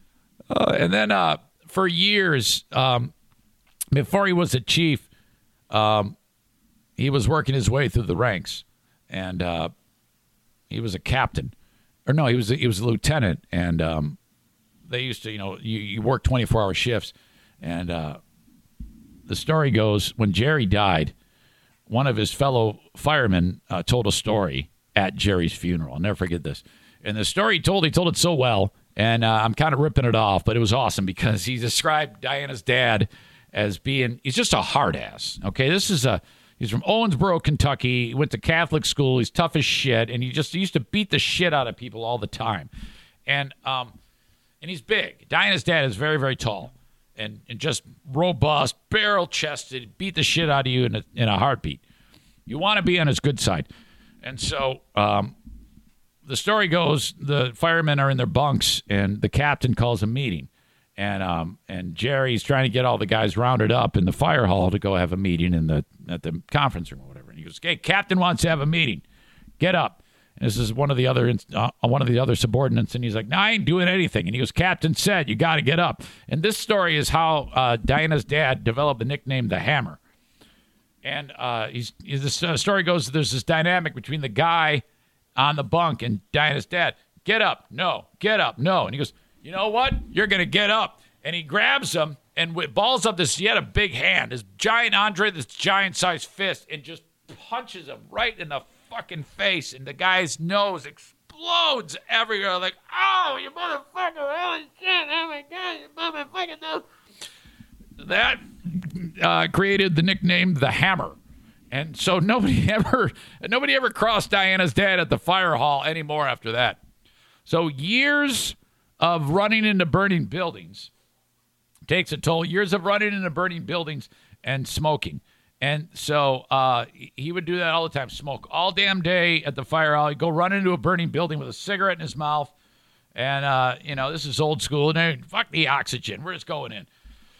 Speaker 2: and then uh, for years, um, before he was a chief, um, he was working his way through the ranks, and uh, he was a captain, or no, he was a, he was a lieutenant. And um, they used to, you know, you, you work twenty-four hour shifts. And uh, the story goes, when Jerry died, one of his fellow firemen uh, told a story at Jerry's funeral. I'll never forget this. And the story he told, he told it so well, and uh, I'm kind of ripping it off, but it was awesome because he described Diana's dad as being, he's just a hard ass. Okay, this is a. He's from Owensboro, Kentucky. He went to Catholic school. He's tough as shit, and he just he used to beat the shit out of people all the time. And um, and he's big. Diana's dad is very, very tall and, and just robust, barrel-chested, beat the shit out of you in a, in a heartbeat. You want to be on his good side. And so um, the story goes, the firemen are in their bunks, and the captain calls a meeting. And um and Jerry's trying to get all the guys rounded up in the fire hall to go have a meeting in the at the conference room or whatever. And he goes, "Hey, captain wants to have a meeting. Get up." And this is one of the other uh, one of the other subordinates, and he's like, "No, I ain't doing anything." And he goes, "Captain said you got to get up." And this story is how uh, Diana's dad developed the nickname the Hammer. And uh, he's, he's this uh, story goes, there's this dynamic between the guy on the bunk and Diana's dad. Get up, no. Get up, no. And he goes, you know what? You're going to get up. And he grabs him and with balls up this, he had a big hand, this giant Andre, this giant-sized fist, and just punches him right in the fucking face. And the guy's nose explodes everywhere. Like, oh, you motherfucker. Holy shit. Oh, my God. You motherfucking nose. That uh, created the nickname the Hammer. And so nobody ever, nobody ever crossed Diana's dad at the fire hall anymore after that. So years of running into burning buildings takes a toll. Years of running into burning buildings and smoking. And so uh, he would do that all the time, smoke all damn day at the fire hall. He'd go run into a burning building with a cigarette in his mouth. And, uh, you know, this is old school. And then, fuck the oxygen. We're just going in.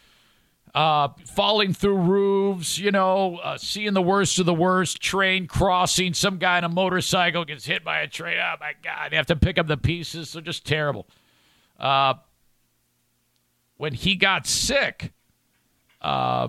Speaker 2: Uh, falling through roofs, you know, uh, seeing the worst of the worst, train crossing, some guy on a motorcycle gets hit by a train. Oh, my God. You have to pick up the pieces. They're just terrible. Uh, when he got sick, uh,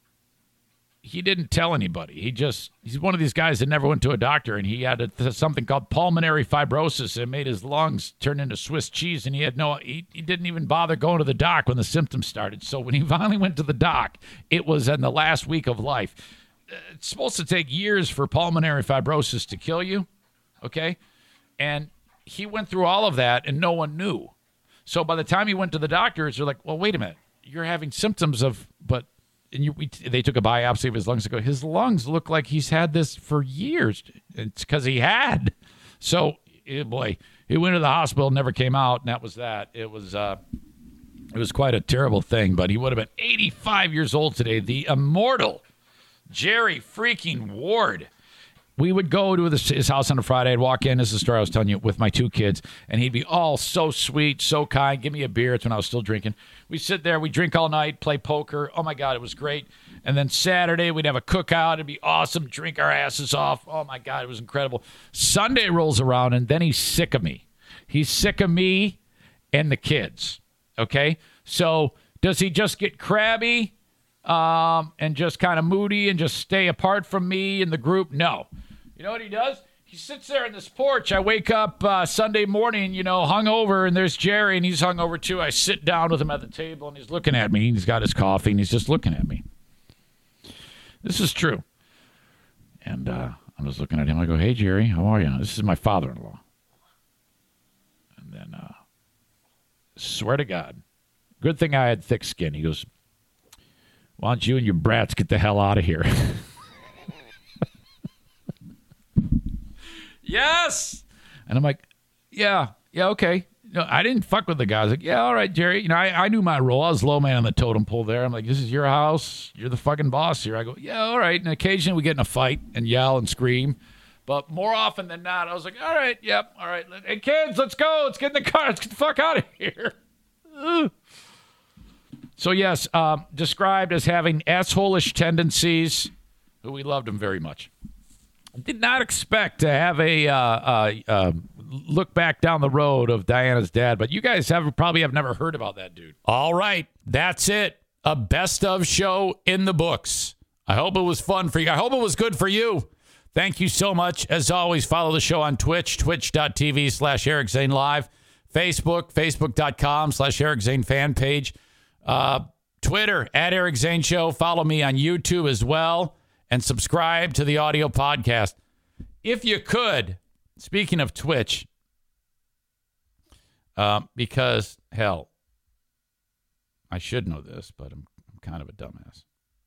Speaker 2: he didn't tell anybody. He just, he's one of these guys that never went to a doctor, and he had a, something called pulmonary fibrosis. It made his lungs turn into Swiss cheese, and he had no, he, he didn't even bother going to the doc when the symptoms started. So when he finally went to the doc, it was in the last week of life. It's supposed to take years for pulmonary fibrosis to kill you, okay? And he went through all of that, and no one knew. So by the time he went to the doctors, they're like, well, wait a minute. You're having symptoms of, but, and you, we, they took a biopsy of his lungs and go, his lungs look like he's had this for years. It's because he had. So, eh, boy, he went to the hospital, never came out, and that was that. It was, uh, it was quite a terrible thing, but he would have been eighty-five years old today. The immortal Jerry freaking Ward. we would go to this, his house on a Friday. I'd walk in, this is the story I was telling you, with my two kids, and he'd be all so sweet, so kind, give me a beer. It's when I was still drinking. We'd sit there, we'd drink all night, play poker. Oh, my God, it was great. And then Saturday, we'd have a cookout. It'd be awesome, drink our asses off. Oh, my God, it was incredible. Sunday rolls around, and then he's sick of me. He's sick of me and the kids, okay? So does he just get crabby um, and just kind of moody and just stay apart from me and the group? No. You know what he does? He sits there on this porch. I wake up uh, Sunday morning, you know, hungover, and there's Jerry, and he's hungover too. I sit down with him at the table, and he's looking at me. He's got his coffee, and he's just looking at me. This is true. And uh, I'm just looking at him. I go, hey, Jerry, how are you? This is my father-in-law. And then, uh, swear to God, good thing I had thick skin. He goes, why don't you and your brats get the hell out of here? Yes. And I'm like, yeah, yeah, okay. No, I didn't fuck with the guy. I was like, yeah, all right, Jerry. You know, I, I knew my role. I was low man on the totem pole there. I'm like, this is your house. You're the fucking boss here. I go, yeah, all right. And occasionally we get in a fight and yell and scream. But more often than not, I was like, all right, yep, all right. Hey, kids, let's go. Let's get in the car. Let's get the fuck out of here. Ugh. So, yes, um, described as having asshole-ish tendencies. We loved him very much. Did not expect to have a uh, uh, uh, look back down the road of Diana's dad, but you guys have probably have never heard about that dude. All right, that's it. A best of show in the books. I hope it was fun for you. I hope it was good for you. Thank you so much. As always, follow the show on Twitch, twitch.tv slash Eric Zane Live, Facebook, facebook.com slash Eric Zane fan page, uh, Twitter, at Eric Zane Show. Follow me on YouTube as well. And subscribe to the audio podcast. If you could, speaking of Twitch, uh, because, hell, I should know this, but I'm, I'm kind of a dumbass.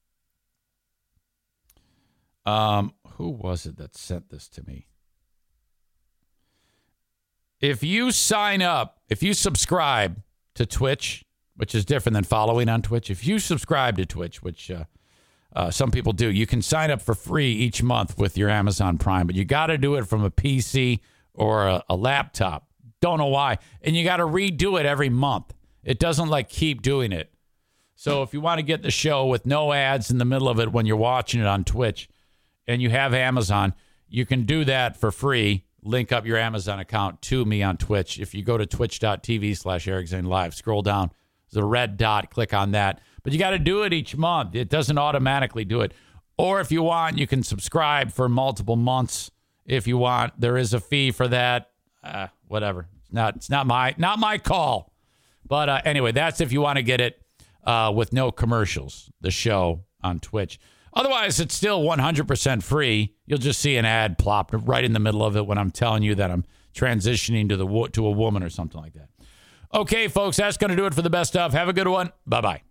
Speaker 2: Um, who was it that sent this to me? If you sign up, if you subscribe to Twitch, which is different than following on Twitch, if you subscribe to Twitch, which... Uh, Uh, some people do. You can sign up for free each month with your Amazon Prime, but you got to do it from a P C or a, a laptop. Don't know why. And you got to redo it every month. It doesn't like keep doing it. So if you want to get the show with no ads in the middle of it when you're watching it on Twitch and you have Amazon, you can do that for free. Link up your Amazon account to me on Twitch. If you go to twitch.tv slash Eric Zane Live, scroll down. There's a red dot. Click on that. But you got to do it each month. It doesn't automatically do it. Or if you want, you can subscribe for multiple months. If you want, there is a fee for that. Uh, whatever. It's not. It's not my not my call. But uh, anyway, that's if you want to get it uh, with no commercials. The show on Twitch. Otherwise, it's still one hundred percent free. You'll just see an ad plopped right in the middle of it when I'm telling you that I'm transitioning to the to a woman or something like that. Okay, folks, that's going to do it for the best of. Have a good one. Bye bye.